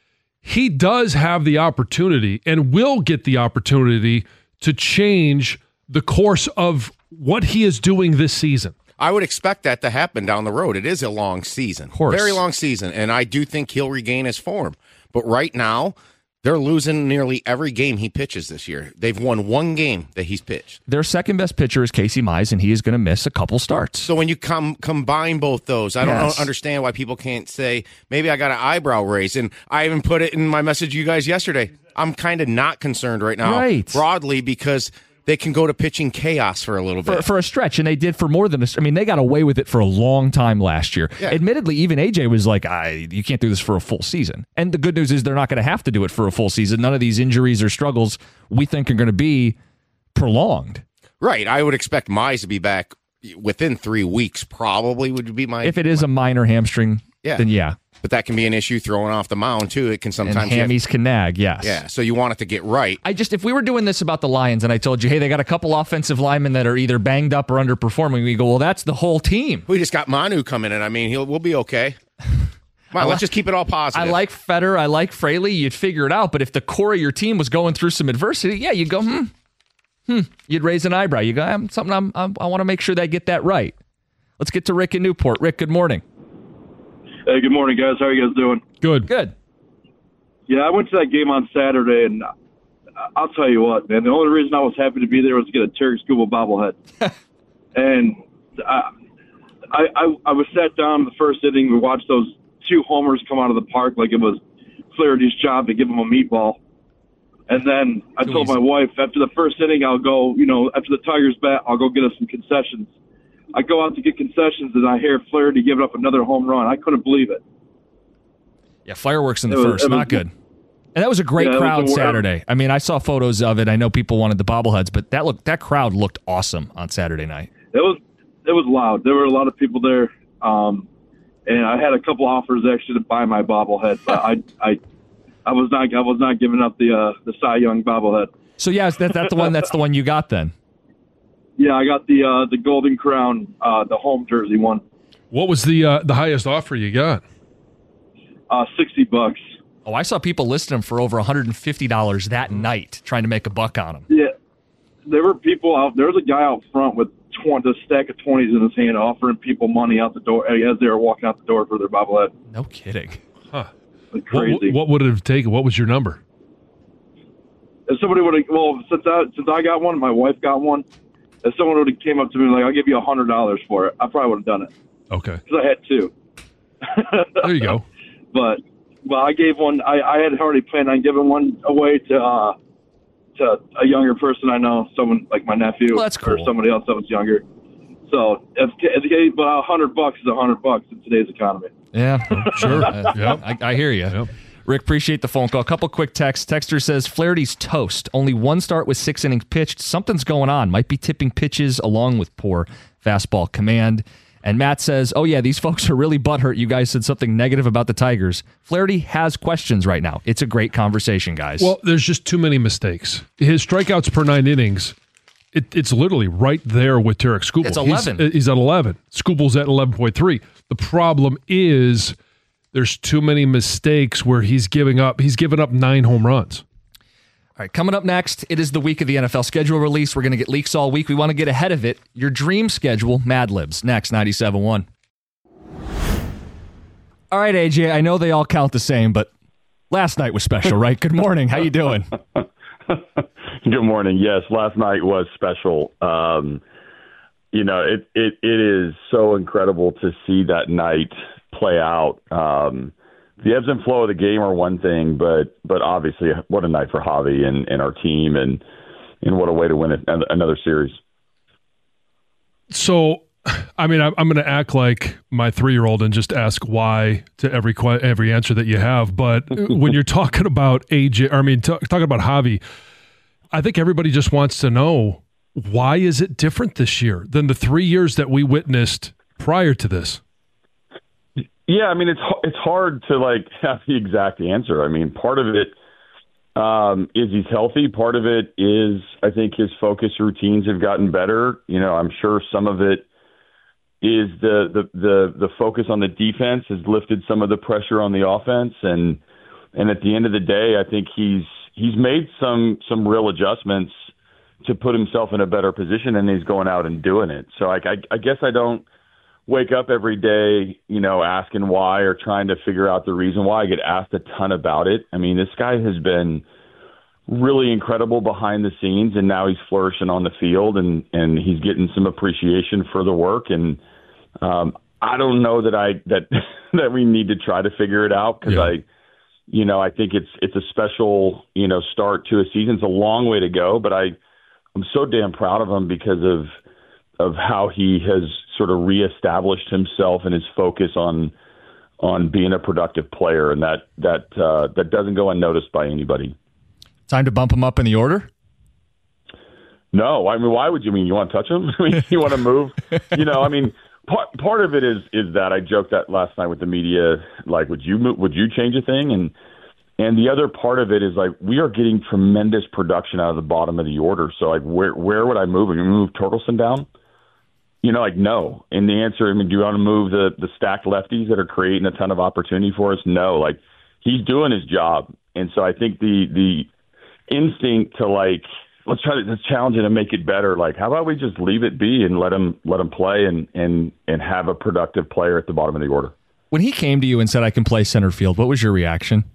He does have the opportunity and will get the opportunity to change the course of what he is doing this season. I would expect that to happen down the road. It is a long season. Of course. Very long season, and I do think he'll regain his form. But right now, they're losing nearly every game he pitches this year. They've won one game that he's pitched. Their second best pitcher is Casey Mize, and he is going to miss a couple starts. So when you com- combine both those, I don't Yes. know, understand why people can't say, maybe I got an eyebrow raise. And I even put it in my message to you guys yesterday. I'm kind of not concerned right now Right. broadly because they can go to pitching chaos for a little bit. For, for a stretch, and they did for more than a I mean, they got away with it for a long time last year. Yeah. Admittedly, even A J was like, I, you can't do this for a full season. And the good news is they're not going to have to do it for a full season. None of these injuries or struggles we think are going to be prolonged. Right. I would expect Mize to be back within three weeks, probably would be my. If it is a minor hamstring, Yeah. then yeah. But that can be an issue throwing off the mound, too. It can And sometimes. you have- hammies can nag, yes. yeah. So you want it to get right. I just, if we were doing this about the Lions and I told you, hey, they got a couple offensive linemen that are either banged up or underperforming, we go, well, that's the whole team. We just got Manu coming in. I mean, he'll we'll be okay. Come on, let's just keep it all positive. I like Feder, I like Fraley, you'd figure it out. But if the core of your team was going through some adversity, yeah, you'd go, hmm, hmm. You'd raise an eyebrow. You go, I'm, something I'm, I'm, I want to make sure they get that right. Let's get to Rick in Newport. Rick, good morning. Hey, good morning, guys. How are you guys doing? Good. Good. Yeah, I went to that game on Saturday, and I'll tell you what, man. The only reason I was happy to be there was to get a Terry Scuba bobblehead. and I, I, I, I was sat down in the first inning. We watched those two homers come out of the park like it was Flaherty's job to give him a meatball. And then I Too told easy. my wife, after the first inning, I'll go, you know, after the Tigers bat, I'll go get us some concessions. I go out to get concessions, and I hear Flaherty giving up another home run. I couldn't believe it. Yeah, fireworks in the It was- first. it was- Not good. And that was a great Yeah, it was crowd the wor- Saturday. I mean, I saw photos of it. I know people wanted the bobbleheads, but that looked that crowd looked awesome on Saturday night. It was it was loud. There were a lot of people there, um, and I had a couple offers actually to buy my bobblehead, but I I I was not I was not giving up the uh, the Cy Young bobblehead. So yeah, is that that's the one that's the one you got then. Yeah, I got the uh, the Golden Crown, uh, the home jersey one, What was the uh, the highest offer you got? uh, sixty bucks. Oh, I saw people listing them for over one hundred fifty dollars that night, trying to make a buck on them. Yeah, there were people out. There was a guy out front with twenty, a stack of twenties in his hand, offering people money out the door as they were walking out the door for their bobblehead. No kidding. Huh. Like What, crazy. what would it have taken? What was your number? If somebody would have, well, since I since I got one, my wife got one. If someone would have came up to me like, "I'll give you a hundred dollars for it," I probably would have done it Okay. because I had two. There you go. But but I gave one. I, I had already planned on giving one away to uh, to a younger person I know, someone like my nephew Well, that's or cool. somebody else that was younger. So if, if but a hundred bucks is a hundred bucks in today's economy. Yeah, Sure. Uh, Yep. I, I hear you. Yep. Rick, appreciate the phone call. A couple quick texts. Texter says, Flaherty's toast. Only one start with six innings pitched. Something's going on. Might be tipping pitches along with poor fastball command. And Matt says, oh, yeah, these folks are really butthurt. You guys said something negative about the Tigers. Flaherty has questions right now. It's a great conversation, guys. Well, there's just too many mistakes. His strikeouts per nine innings, it, it's literally right there with Tarik Skubal. It's eleven. He's, he's at eleven. Skubal's at eleven point three. The problem is there's too many mistakes where he's giving up. He's given up nine home runs. All right, coming up next, it is the week of the N F L schedule release. We're going to get leaks all week. We want to get ahead of it. Your dream schedule, Mad Libs, next, ninety-seven point one. All right, A J, I know they all count the same, but last night was special, right? Good morning. How you doing? Good morning. Yes, last night was special. Um, you know, it, it it is so incredible to see that night play out. Um The ebbs and flow of the game are one thing, but but obviously, what a night for Javi and, and our team, and and what a way to win it, another series. So, I mean, I'm, I'm going to act like my three-year-old and just ask why to every every answer that you have. But when you're talking about A J, I mean, t- talking about Javi, I think everybody just wants to know, why is it different this year than the three years that we witnessed prior to this? Yeah, I mean, it's it's hard to, like, have the exact answer. I mean, part of it um, is he's healthy. Part of it is, I think, his focus routines have gotten better. You know, I'm sure some of it is the the the, the focus on the defense has lifted some of the pressure on the offense. And and at the end of the day, I think he's he's made some some real adjustments to put himself in a better position, and he's going out and doing it. So I, I, I guess I don't wake up every day, you know, asking why or trying to figure out the reason why. I get asked a ton about it. I mean, this guy has been really incredible behind the scenes, and now he's flourishing on the field, and, and he's getting some appreciation for the work. And um, I don't know that I that that we need to try to figure it out, because yeah. I, you know, I think it's it's a special, you know, start to a season. It's a long way to go, but I I'm so damn proud of him because of of how he has sort of reestablished himself and his focus on on being a productive player, and that that uh, that doesn't go unnoticed by anybody. Time to bump him up in the order? No, I mean, why would you mean? You want to touch him? I mean, you want to move? You know, I mean, part part of it is is that I joked that last night with the media, like, would you move, would you change a thing? And and the other part of it is, like, we are getting tremendous production out of the bottom of the order. So, like, where where would I move? Would you move Torkelson down? You know, like, no. And the answer, I mean, do you want to move the, the stacked lefties that are creating a ton of opportunity for us? No. Like, he's doing his job. And so I think the the instinct to, like, let's try to let's challenge it and make it better. Like, how about we just leave it be and let him let him play and, and, and have a productive player at the bottom of the order? When he came to you and said, I can play center field, what was your reaction?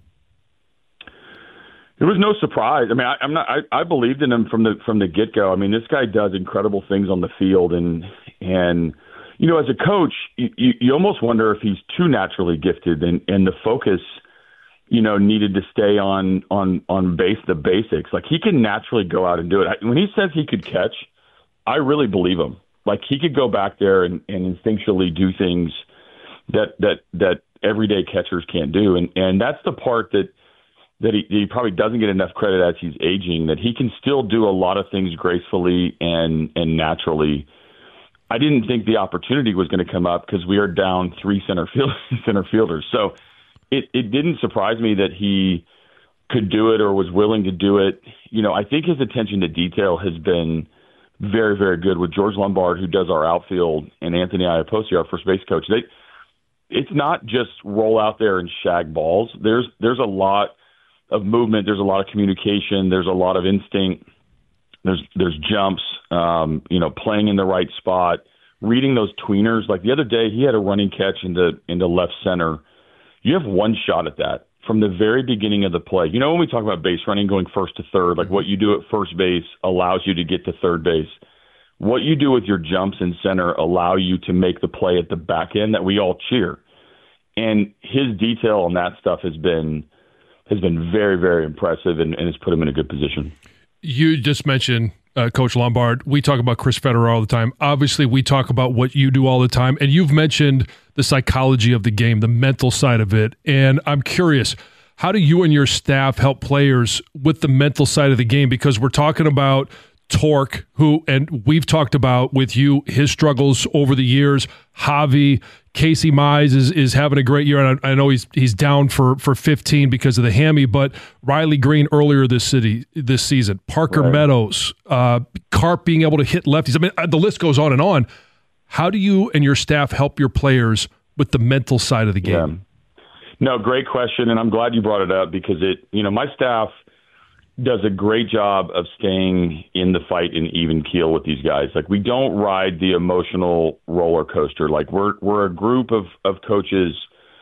It was no surprise. I mean, I, I'm not. I, I believed in him from the from the get go. I mean, this guy does incredible things on the field, and and you know, as a coach, you, you, you almost wonder if he's too naturally gifted, and, and the focus, you know, needed to stay on on on base the basics. Like, he can naturally go out and do it. When he says he could catch, I really believe him. Like, he could go back there and, and instinctually do things that that that everyday catchers can't do, and and that's the part that. that he, he probably doesn't get enough credit as he's aging, that he can still do a lot of things gracefully and and naturally. I didn't think the opportunity was going to come up because we are down three center field, center fielders. So it, it didn't surprise me that he could do it or was willing to do it. You know, I think his attention to detail has been very, very good with George Lombard, who does our outfield, and Anthony Iapoce, our first base coach. They, it's not just roll out there and shag balls. There's there's a lot of movement. There's a lot of communication. There's a lot of instinct. There's there's jumps, um, you know, playing in the right spot, reading those tweeners. Like the other day, he had a running catch into into left center. You have one shot at that from the very beginning of the play. You know, when we talk about base running, going first to third, like what you do at first base allows you to get to third base. What you do with your jumps in center allow you to make the play at the back end that we all cheer. And his detail on that stuff has been has been very, very impressive and, and has put him in a good position. You just mentioned uh, Coach Lombard. We talk about Chris Federer all the time. Obviously, we talk about what you do all the time. And you've mentioned the psychology of the game, the mental side of it. And I'm curious, how do you and your staff help players with the mental side of the game? Because we're talking about Torque, who, and we've talked about with you, his struggles over the years. Javi, Casey Mize is is having a great year, and I, I know he's he's down for for fifteen because of the hammy, but Riley Green earlier this city this season, Parker right. Meadows, uh, Carp being able to hit lefties. I mean, the list goes on and on. How do you and your staff help your players with the mental side of the game? Yeah. No, great question, and I'm glad you brought it up because it, you know, my staff does a great job of staying in the fight in even keel with these guys. Like, we don't ride the emotional roller coaster. Like, we're we're a group of, of coaches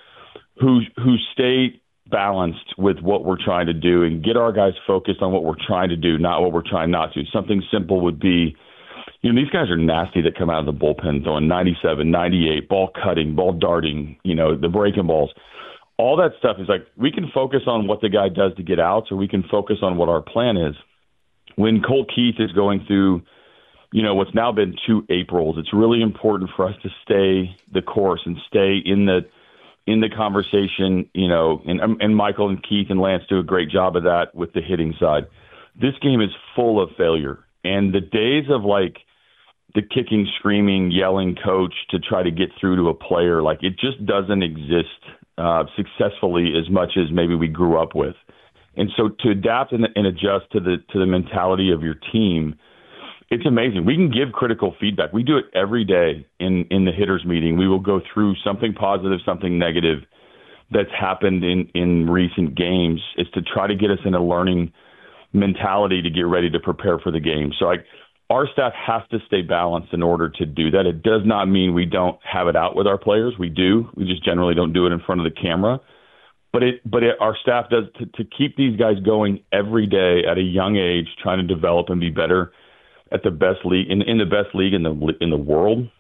who who stay balanced with what we're trying to do and get our guys focused on what we're trying to do, not what we're trying not to. Something simple would be, you know, these guys are nasty that come out of the bullpen throwing ninety-seven, ninety-eight, ball cutting, ball darting, you know, the breaking balls. All that stuff is like, we can focus on what the guy does to get outs, or we can focus on what our plan is. When Colt Keith is going through, you know, what's now been two Aprils, it's really important for us to stay the course and stay in the in the conversation, you know, and, and Michael and Keith and Lance do a great job of that with the hitting side. This game is full of failure. And the days of like the kicking, screaming, yelling coach to try to get through to a player, like, it just doesn't exist Uh, successfully as much as maybe we grew up with. And so to adapt and, and adjust to the to the mentality of your team, it's amazing. We can give critical feedback. We do it every day in, in the hitters meeting. We will go through something positive, something negative that's happened in, in recent games. Is to try to get us in a learning mentality to get ready to prepare for the game. So like, our staff has to stay balanced in order to do that. It does not mean we don't have it out with our players. We do. We just generally don't do it in front of the camera. But it, but it, our staff does to, to keep these guys going every day at a young age, trying to develop and be better at the best league in, in the best league in the in the world.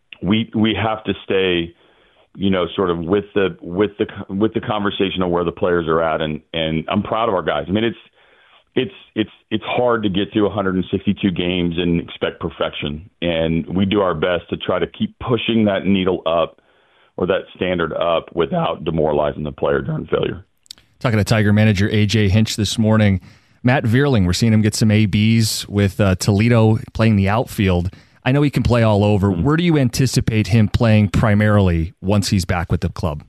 We we have to stay, you know, sort of with the with the with the conversation of where the players are at, and and I'm proud of our guys. I mean, it's. It's it's it's hard to get through one hundred sixty-two games and expect perfection, and we do our best to try to keep pushing that needle up or that standard up without demoralizing the player during failure. Talking to Tiger manager A J Hinch this morning, Matt Vierling, we're seeing him get some A Bs with uh, Toledo playing the outfield. I know he can play all over. Mm-hmm. Where do you anticipate him playing primarily once he's back with the club?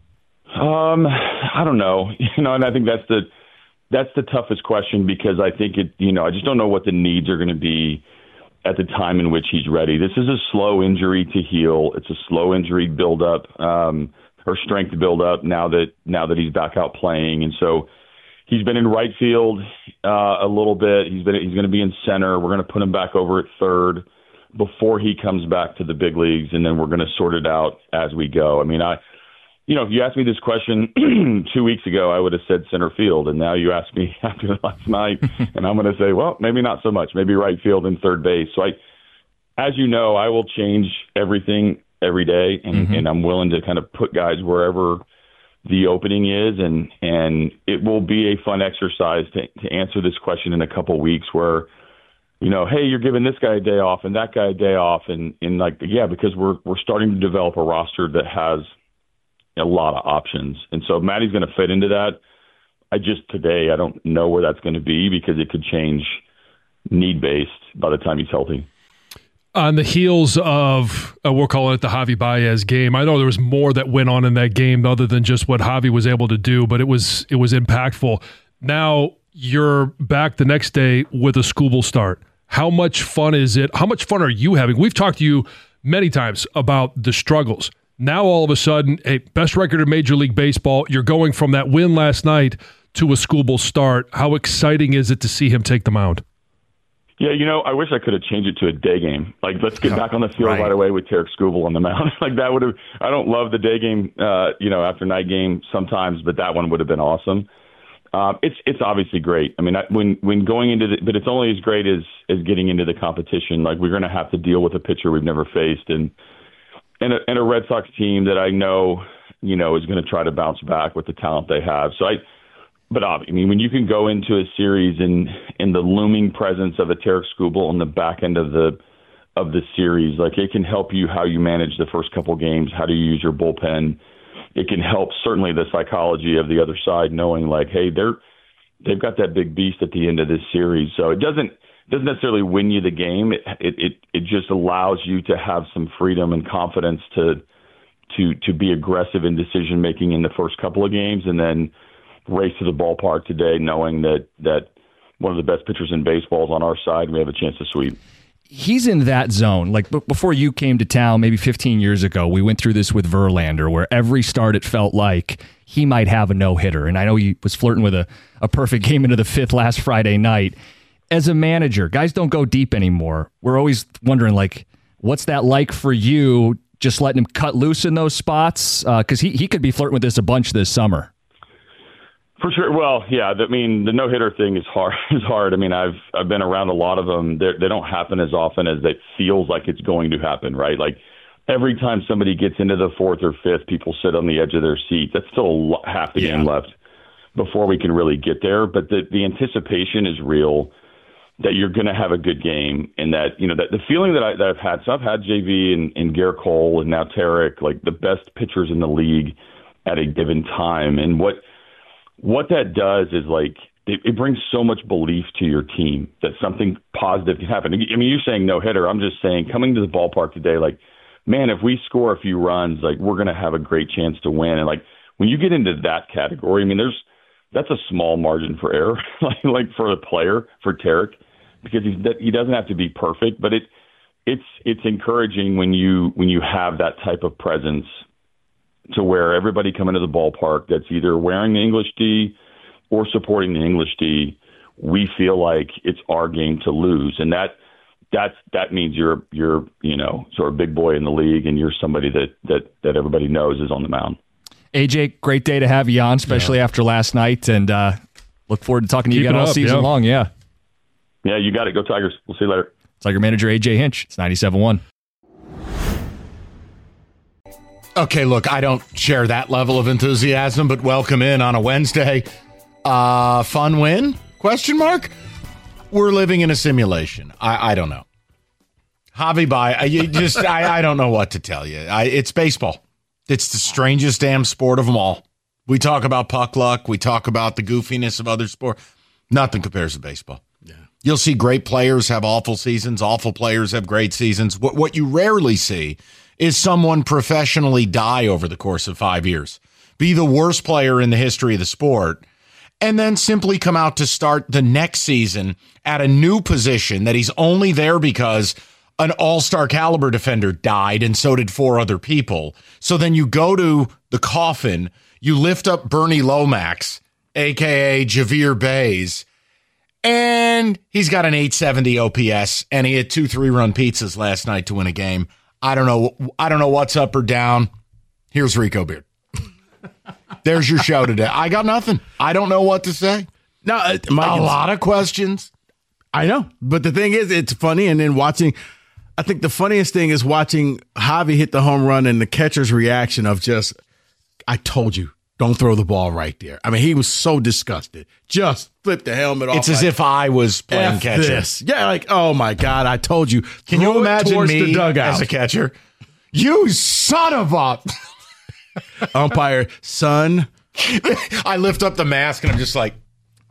Um, I don't know, you know, and I think that's the. That's the toughest question because I think it, you know, I just don't know what the needs are going to be at the time in which he's ready. This is a slow injury to heal. It's a slow injury build up, um, or strength build up now that, now that he's back out playing. And so he's been in right field uh, a little bit. He's been, he's going to be in center. We're going to put him back over at third before he comes back to the big leagues. And then we're going to sort it out as we go. I mean, I, You know, if you asked me this question two weeks ago, I would have said center field. And now you ask me after last night, and I'm going to say, well, maybe not so much. Maybe right field and third base. So, I, as you know, I will change everything every day, and, mm-hmm. and I'm willing to kind of put guys wherever the opening is. And, and it will be a fun exercise to, to answer this question in a couple weeks where, you know, hey, you're giving this guy a day off and that guy a day off. And, and like, yeah, because we're we're starting to develop a roster that has a lot of options. And so Matty's going to fit into that. I just today, I don't know where that's going to be because it could change need-based by the time he's healthy. On the heels of, uh, we're calling it the Javi Baez game, I know there was more that went on in that game other than just what Javi was able to do, but it was it was impactful. Now you're back the next day with a Skubal start. How much fun is it? How much fun are you having? We've talked to you many times about the struggles. Now, all of a sudden, hey, best record in Major League Baseball. You're going from that win last night to a Skubal start. How exciting is it to see him take the mound? Yeah, you know, I wish I could have changed it to a day game. Like, let's get back on the field right, right away with Tarik Skubal on the mound. Like, that would have – I don't love the day game, uh, you know, after night game sometimes, but that one would have been awesome. Uh, it's it's obviously great. I mean, I, when when going into the – but it's only as great as, as getting into the competition. Like, we're going to have to deal with a pitcher we've never faced, and – And a, and a Red Sox team that I know, you know, is going to try to bounce back with the talent they have. So I, but I mean, when you can go into a series in in the looming presence of a Tarik Skubal on the back end of the of the series, like, it can help you how you manage the first couple games. How do you use your bullpen? It can help certainly the psychology of the other side, knowing like, hey, they're they've got that big beast at the end of this series. So it doesn't doesn't necessarily win you the game. It, it it it just allows you to have some freedom and confidence to to to be aggressive in decision making in the first couple of games, and then race to the ballpark today, knowing that that one of the best pitchers in baseball is on our side, and we have a chance to sweep. He's in that zone. Like b- before you came to town, maybe fifteen years ago, we went through this with Verlander, where every start it felt like he might have a no-hitter. And I know he was flirting with a, a perfect game into the fifth last Friday night. As a manager, guys don't go deep anymore. We're always wondering, like, what's that like for you, just letting him cut loose in those spots? Because uh, he, he could be flirting with this a bunch this summer. For sure. Well, yeah. I mean, the no hitter thing is hard. Is hard. I mean, I've I've been around a lot of them. They're, they don't happen as often as it feels like it's going to happen, right? Like every time somebody gets into the fourth or fifth, people sit on the edge of their seat. That's still half the yeah. game left before we can really get there. But the the anticipation is real that you're going to have a good game, and that you know that the feeling that I that I've had. So I've had J V and, and Garrett Cole and now Tarek, like the best pitchers in the league at a given time, and what. What that does is like it, it brings so much belief to your team that something positive can happen. I mean, you're saying no hitter. I'm just saying coming to the ballpark today, like, man, if we score a few runs, like we're going to have a great chance to win. And like when you get into that category, I mean, there's that's a small margin for error, like like for the player, for Tarek, because he's, he doesn't have to be perfect, but it it's it's encouraging when you when you have that type of presence, to where everybody coming to the ballpark that's either wearing the English D or supporting the English D, we feel like it's our game to lose. And that that's that means you're you're, you know, sort of big boy in the league, and you're somebody that that, that everybody knows is on the mound. A J, great day to have you on, especially yeah. after last night, and uh, look forward to talking to Keep you again all up, season yeah. long. Yeah. Yeah, you got it. Go Tigers. We'll see you later. Tiger manager A J Hinch. It's ninety-seven point one. Okay, look, I don't share that level of enthusiasm, but welcome in on a Wednesday. Uh, fun win? Question mark? We're living in a simulation. I, I don't know. Javi Baez, you just I, I don't know what to tell you. I, it's baseball. It's the strangest damn sport of them all. We talk about puck luck. We talk about the goofiness of other sports. Nothing compares to baseball. Yeah. You'll see great players have awful seasons. Awful players have great seasons. What what you rarely see is someone professionally die over the course of five years, be the worst player in the history of the sport, and then simply come out to start the next season at a new position that he's only there because an all-star caliber defender died, and so did four other people. So then you go to the coffin, you lift up Bernie Lomax, a k a. Javier Baez, and he's got an eight seventy O P S, and he had two three-run pizzas last night to win a game. I don't know. I don't know what's up or down. Here's Rico Beard. There's your show today. I got nothing. I don't know what to say. No, uh, Mike, a lot of questions. I know, but the thing is, it's funny. And then watching, I think the funniest thing is watching Javi hit the home run and the catcher's reaction of just, I told you, don't throw the ball right there. I mean, he was so disgusted. Just flipped the helmet off. It's as like, if I was playing F catcher. This. Yeah, like, oh my God, I told you. Can you imagine me the dugout. as a catcher? You son of a... Umpire, son. I lift up the mask and I'm just like...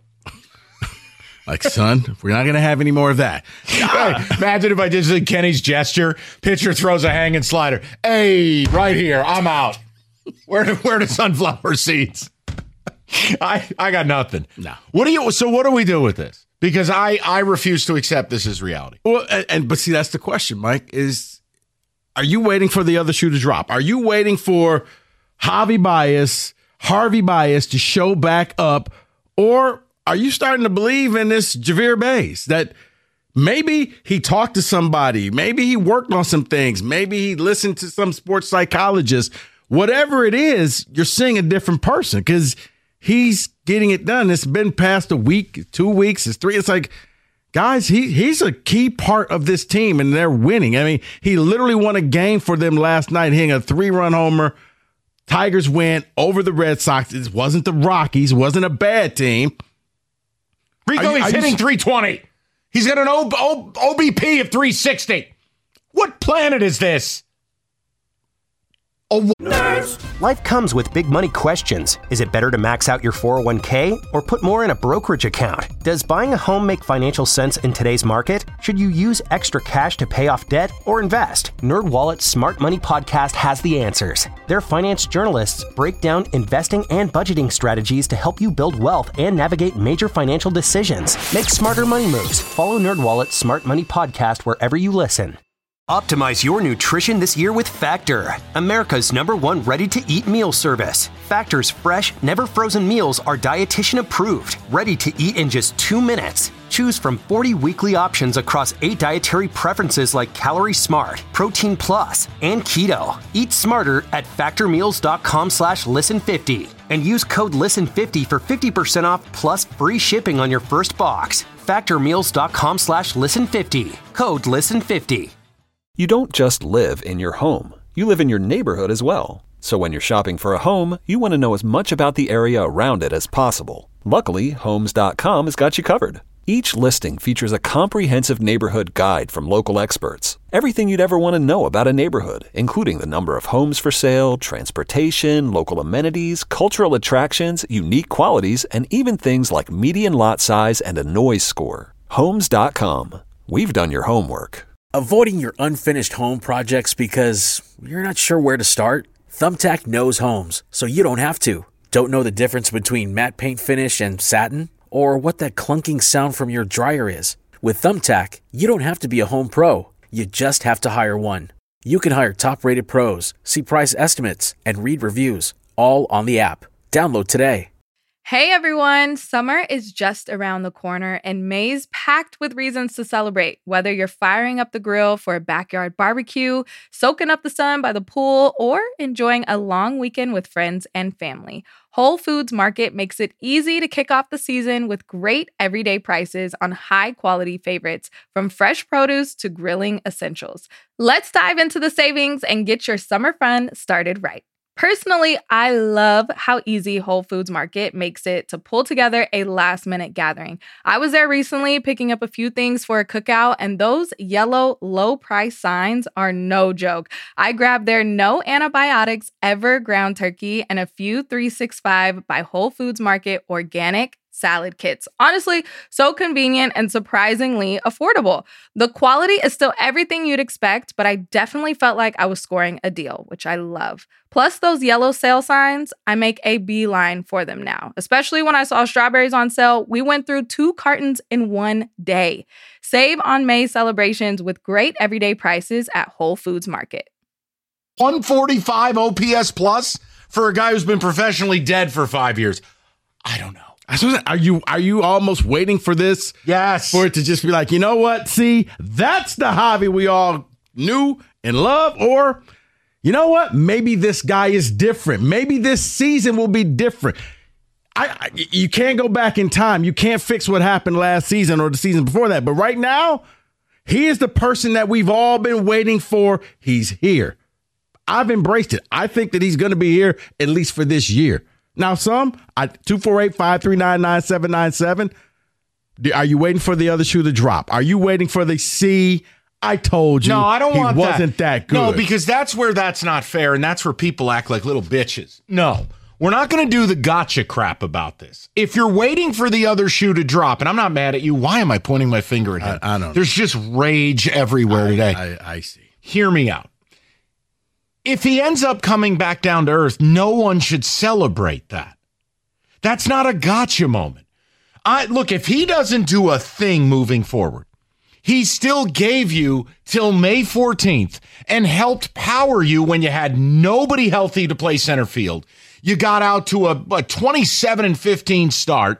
Like, son, we're not going to have any more of that. Hey, imagine if I did like Kenny's gesture. Pitcher throws a hanging slider. Hey, right here, I'm out. Where do, where do sunflower seeds? I I got nothing. No. What do you? So what do we do with this? Because I I refuse to accept this as reality. Well, and, and but see, that's the question, Mike. Is are you waiting for the other shoe to drop? Are you waiting for Javi Baez, Harvey Baez to show back up, or are you starting to believe in this Javier Baez that maybe he talked to somebody, maybe he worked on some things, maybe he listened to some sports psychologist? Whatever it is, you're seeing a different person because he's getting it done. It's been past a week, two weeks, it's three. It's like, guys, he he's a key part of this team, and they're winning. I mean, he literally won a game for them last night, hitting a three-run homer. Tigers win over the Red Sox. It wasn't the Rockies. It wasn't a bad team. Rico, you, he's hitting you, three twenty. He's got an o- o- O B P of three sixty. What planet is this? Life comes with big money questions. Is it better to max out your four oh one k or put more in a brokerage account? Does buying a home make financial sense in today's market? Should you use extra cash to pay off debt or invest? NerdWallet's Smart Money Podcast has the answers. Their finance journalists break down investing and budgeting strategies to help you build wealth and navigate major financial decisions. Make smarter money moves. Follow NerdWallet's Smart Money Podcast wherever you listen. Optimize your nutrition this year with Factor, America's number one ready-to-eat meal service. Factor's fresh, never-frozen meals are dietitian approved, ready to eat in just two minutes. Choose from forty weekly options across eight dietary preferences like Calorie Smart, Protein Plus, and Keto. Eat smarter at factormeals.com slash listen50 and use code listen fifty for fifty percent off plus free shipping on your first box. Factormeals.com slash listen50. Code listen fifty. You don't just live in your home. You live in your neighborhood as well. So when you're shopping for a home, you want to know as much about the area around it as possible. Luckily, Homes dot com has got you covered. Each listing features a comprehensive neighborhood guide from local experts. Everything you'd ever want to know about a neighborhood, including the number of homes for sale, transportation, local amenities, cultural attractions, unique qualities, and even things like median lot size and a noise score. Homes dot com. We've done your homework. Avoiding your unfinished home projects because you're not sure where to start? Thumbtack knows homes, so you don't have to. Don't know the difference between matte paint finish and satin? Or what that clunking sound from your dryer is? With Thumbtack, you don't have to be a home pro. You just have to hire one. You can hire top-rated pros, see price estimates, and read reviews, all on the app. Download today. Hey everyone, summer is just around the corner and May's packed with reasons to celebrate. Whether you're firing up the grill for a backyard barbecue, soaking up the sun by the pool, or enjoying a long weekend with friends and family, Whole Foods Market makes it easy to kick off the season with great everyday prices on high-quality favorites, from fresh produce to grilling essentials. Let's dive into the savings and get your summer fun started right. Personally, I love how easy Whole Foods Market makes it to pull together a last-minute gathering. I was there recently picking up a few things for a cookout, and those yellow low-price signs are no joke. I grabbed their no antibiotics ever ground turkey and a few three sixty-five by Whole Foods Market organic salad kits. Honestly, so convenient and surprisingly affordable. The quality is still everything you'd expect, but I definitely felt like I was scoring a deal, which I love. Plus those yellow sale signs, I make a beeline for them now. Especially when I saw strawberries on sale, we went through two cartons in one day. Save on May celebrations with great everyday prices at Whole Foods Market. one forty-five O P S plus for a guy who's been professionally dead for five years. I don't know. Are you are you almost waiting for this? Yes. For it to just be like, you know what? See, that's the Javi we all knew and loved. Or, you know what? Maybe this guy is different. Maybe this season will be different. I, I you can't go back in time. You can't fix what happened last season or the season before that. But right now, he is the person that we've all been waiting for. He's here. I've embraced it. I think that he's going to be here at least for this year. Now, some, two four eight, five three nine, nine seven nine seven. Are you waiting for the other shoe to drop? Are you waiting for the see, I told you no, I don't he want wasn't that, that good? No, because that's where that's not fair, and that's where people act like little bitches. No, we're not going to do the gotcha crap about this. If you're waiting for the other shoe to drop, and I'm not mad at you, why am I pointing my finger at him? I, I don't know. There's just rage everywhere I, today. I, I see. Hear me out. If he ends up coming back down to earth, no one should celebrate that. That's not a gotcha moment. I look, if he doesn't do a thing moving forward, he still gave you till May fourteenth and helped power you when you had nobody healthy to play center field. You got out to a, a twenty-seven and fifteen start.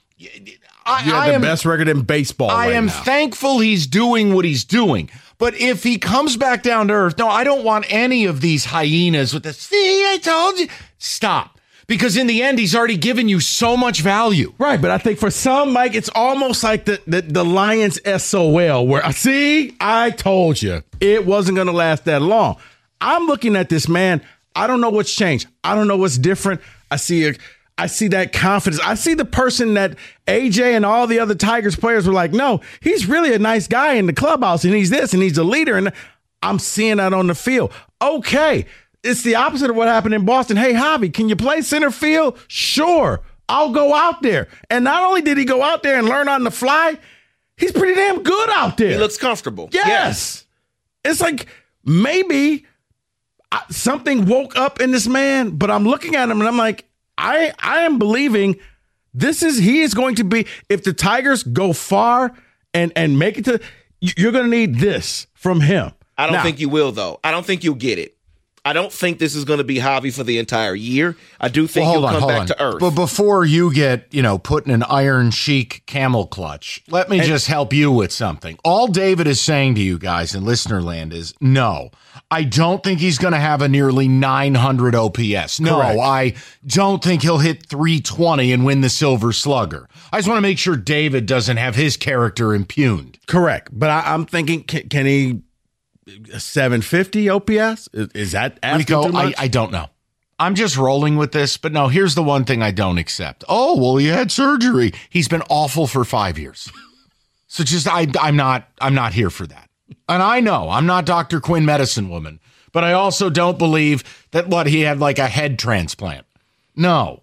I, you have I the am, best record in baseball. I right am now. thankful he's doing what he's doing. But if he comes back down to earth, no, I don't want any of these hyenas with the, see, I told you. Stop. Because in the end, he's already given you so much value. Right, but I think for some, Mike, it's almost like the, the, the Lions S O L, where, see, I told you. It wasn't going to last that long. I'm looking at this man. I don't know what's changed. I don't know what's different. I see a... I see that confidence. I see the person that A J and all the other Tigers players were like, no, he's really a nice guy in the clubhouse and he's this and he's a leader. And I'm seeing that on the field. Okay. it's the opposite of what happened in Boston. Hey, Javi, can you play center field? Sure. I'll go out there. And not only did he go out there and learn on the fly, he's pretty damn good out there. He looks comfortable. Yes. yes. It's like maybe I, something woke up in this man, but I'm looking at him and I'm like, I I am believing this is he is going to be, if the Tigers go far and and make it to, you're going to need this from him. I don't now, think you will, though. I don't think you'll get it. I don't think this is going to be Javi for the entire year. I do think well, he'll on, come back on. to earth. But before you get, you know, put in an iron chic camel clutch, let me and, just help you with something. All David is saying to you guys in listener land is, no, I don't think he's going to have a nearly nine hundred O P S. No, Correct. I don't think he'll hit three twenty and win the Silver Slugger. I just want to make sure David doesn't have his character impugned. Correct. But I, I'm thinking, can, can he... seven fifty O P S? Is, is that Rico? Too much? I, I don't know. I'm just rolling with this, but no, here's the one thing I don't accept. Oh, well, he had surgery. He's been awful for five years. So just I I'm not I'm not here for that. And I know I'm not Doctor Quinn medicine woman, but I also don't believe that what he had like a head transplant. No.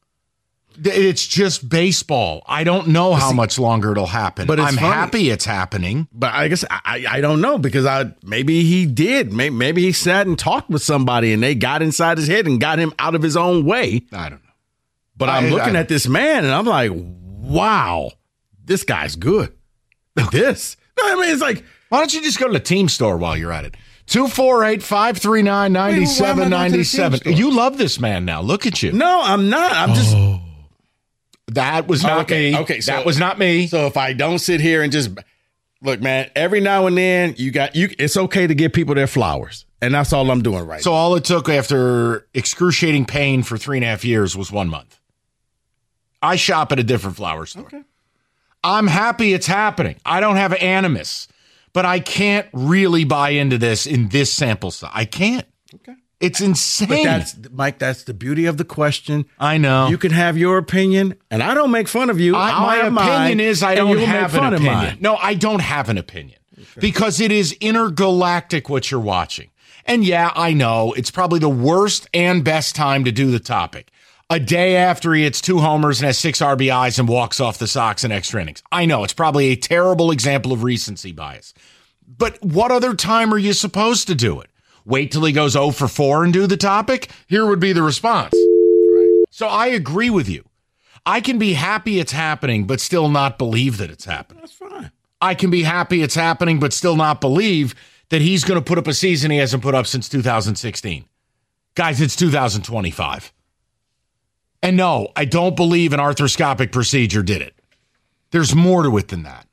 It's just baseball. I don't know how much longer it'll happen. But I'm funny. happy it's happening. But I guess I, I don't know because I maybe he did. Maybe, maybe he sat and talked with somebody and they got inside his head and got him out of his own way. I don't know. But I, I'm looking I, at this man and I'm like, wow, this guy's good. This. No, I mean, it's like, why don't you just go to the team store while you're at it? two four eight, five three nine, nine seven nine seven. You love this man now. Look at you. No, I'm not. I'm just. Oh. That was not okay, me. Okay, so, that was not me. So if I don't sit here and just look, man, every now and then you got you. It's okay to give people their flowers, and that's all I'm doing right so now. So all it took after excruciating pain for three and a half years was one month. I shop at a different flower store. Okay. I'm happy it's happening. I don't have animus, but I can't really buy into this in this sample size. I can't. Okay. It's insane. But that's, Mike, that's the beauty of the question. I know. You can have your opinion, and I don't make fun of you. I, my opinion mine, is I don't have an opinion. No, I don't have an opinion. Okay. Because it is intergalactic what you're watching. And yeah, I know, it's probably the worst and best time to do the topic. A day after he hits two homers and has six R B Is and walks off the Sox in extra innings. I know, it's probably a terrible example of recency bias. But what other time are you supposed to do it? Wait till he goes oh for four and do the topic? Here would be the response. Right. So I agree with you. I can be happy it's happening, but still not believe that it's happening. That's fine. I can be happy it's happening, but still not believe that he's going to put up a season he hasn't put up since two thousand sixteen. Guys, it's two thousand twenty-five. And no, I don't believe an arthroscopic procedure did it. There's more to it than that.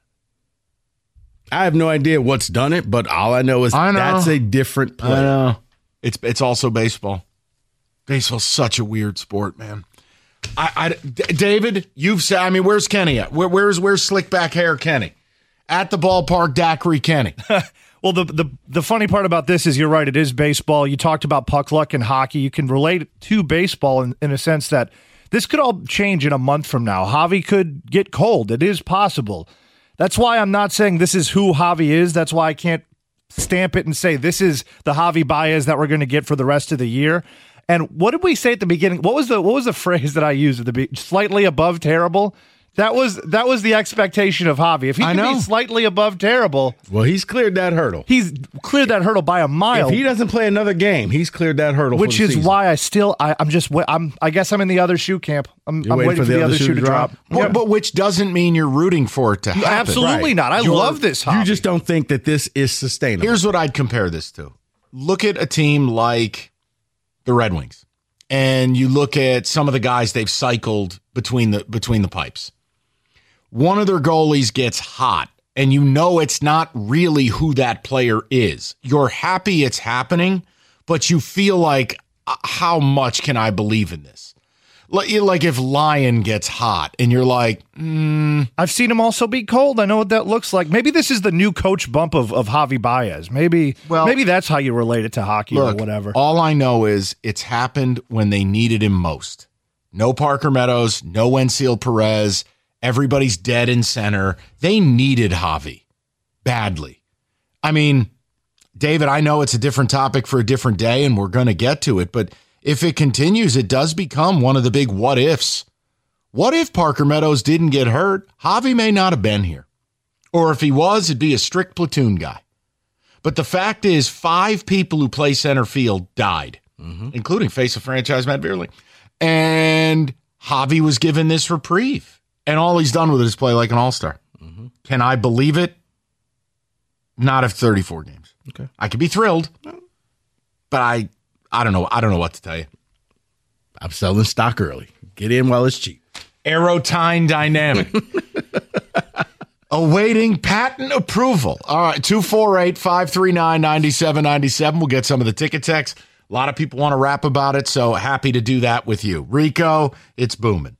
I have no idea what's done it, but all I know is I know. that's a different play. I know. It's it's also baseball. Baseball's such a weird sport, man. I, I D- David, you've said. I mean, where's Kenny at? Where, where's where's slick back hair Kenny? At the ballpark, daiquiri Kenny. Well, the, the the funny part about this is you're right. It is baseball. You talked about puck luck and hockey. You can relate it to baseball in, in a sense that this could all change in a month from now. Javi could get cold. It is possible. That's why I'm not saying this is who Javi is. That's why I can't stamp it and say this is the Javi Baez that we're going to get for the rest of the year. And what did we say at the beginning? What was the what was the phrase that I used at the beginning? Slightly above terrible? That was that was the expectation of Javi. If he can be slightly above terrible, well, he's cleared that hurdle. He's cleared that hurdle by a mile. If he doesn't play another game, he's cleared that hurdle. Which for the is season. why I still I, I'm just I'm I guess I'm in the other shoe camp. I'm, I'm waiting waiting for the, for the other, other shoe to drop. drop. Well, Yep. But which doesn't mean you're rooting for it to happen. Absolutely Right. not. I You're- love this Javi. You just don't think that this is sustainable. Here's what I'd compare this to. Look at a team like the Red Wings, and you look at some of the guys they've cycled between the between the pipes. One of their goalies gets hot, and you know it's not really who that player is. You're happy it's happening, but you feel like, uh, how much can I believe in this? Like, like if Lyon gets hot, and you're like, mm. I've seen him also be cold. I know what that looks like. Maybe this is the new coach bump of, of Javi Baez. Maybe Well, maybe that's how you relate it to hockey look, or whatever. All I know is it's happened when they needed him most. No Parker Meadows, no Wenceel Perez. Everybody's dead in center. They needed Javi badly. I mean, David, I know it's a different topic for a different day, and we're going to get to it, but if it continues, it does become one of the big what ifs. What if Parker Meadows didn't get hurt? Javi may not have been here. Or if he was, it'd be a strict platoon guy. But the fact is, five people who play center field died, mm-hmm. including face of franchise Matt Beerling. And Javi was given this reprieve. And all he's done with it is play like an all-star. Mm-hmm. Can I believe it? Not if thirty-four games. Okay. I could be thrilled, but I I don't know. I don't know what to tell you. I'm selling stock early. Get in while it's cheap. Aerotine Dynamic. Awaiting patent approval. All right, two four eight, five three nine, nine seven nine seven. We'll get some of the ticket text. A lot of people want to rap about it, so happy to do that with you. Rico, it's booming.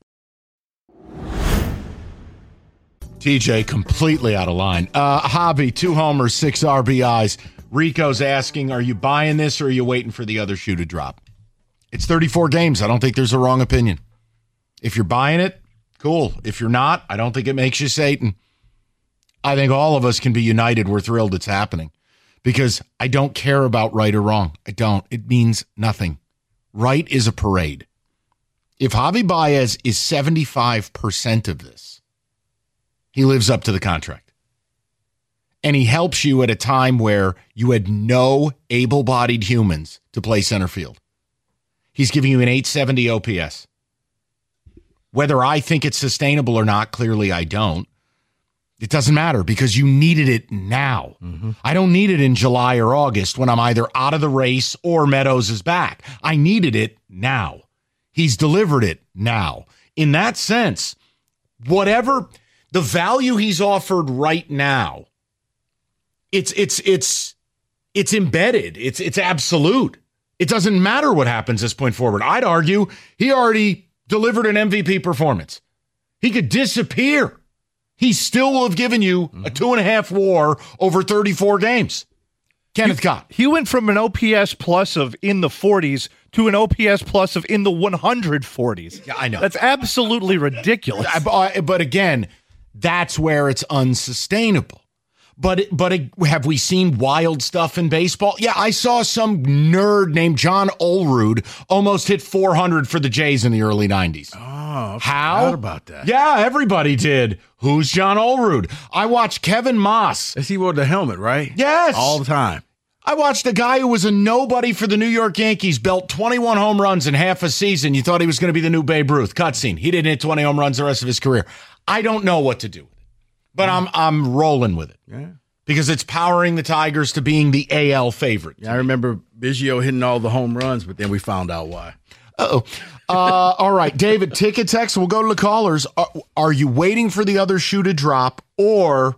T J, completely out of line. Uh, Javi, two homers, six R B Is. Rico's asking, are you buying this or are you waiting for the other shoe to drop? It's thirty-four games. I don't think there's a wrong opinion. If you're buying it, cool. If you're not, I don't think it makes you Satan. I think all of us can be united. We're thrilled it's happening because I don't care about right or wrong. I don't. It means nothing. Right is a parade. If Javi Baez is seventy-five percent of this, he lives up to the contract. And he helps you at a time where you had no able-bodied humans to play center field. He's giving you an eight seventy O P S. Whether I think it's sustainable or not, clearly I don't. It doesn't matter because you needed it now. Mm-hmm. I don't need it in July or August when I'm either out of the race or Meadows is back. I needed it now. He's delivered it now. In that sense, whatever the value he's offered right now, it's it's it's it's embedded. It's it's absolute. It doesn't matter what happens this point forward. I'd argue he already delivered an M V P performance. He could disappear. He still will have given you a two and a half WAR over thirty-four games. Kenneth Cott. He went from an O P S plus of in the forties to an O P S plus of in the one hundred forties. Yeah, I know. That's absolutely ridiculous. But again, that's where it's unsustainable. But but have we seen wild stuff in baseball? Yeah, I saw some nerd named John Olerud almost hit four hundred for the Jays in the early nineties. Oh, I how forgot about that? Yeah, everybody did. Who's John Olerud? I watched Kevin Moss. He wore the helmet, right? Yes, all the time. I watched a guy who was a nobody for the New York Yankees belt twenty-one home runs in half a season. You thought he was going to be the new Babe Ruth. Cutscene. He didn't hit twenty home runs the rest of his career. I don't know what to do. But I'm I'm rolling with it. Yeah. Because it's powering the Tigers to being the A L favorite. Yeah, I remember Biggio hitting all the home runs, but then we found out why. Uh-oh. Uh, all right, David, ticket text. We'll go to the callers. Are, are you waiting for the other shoe to drop, or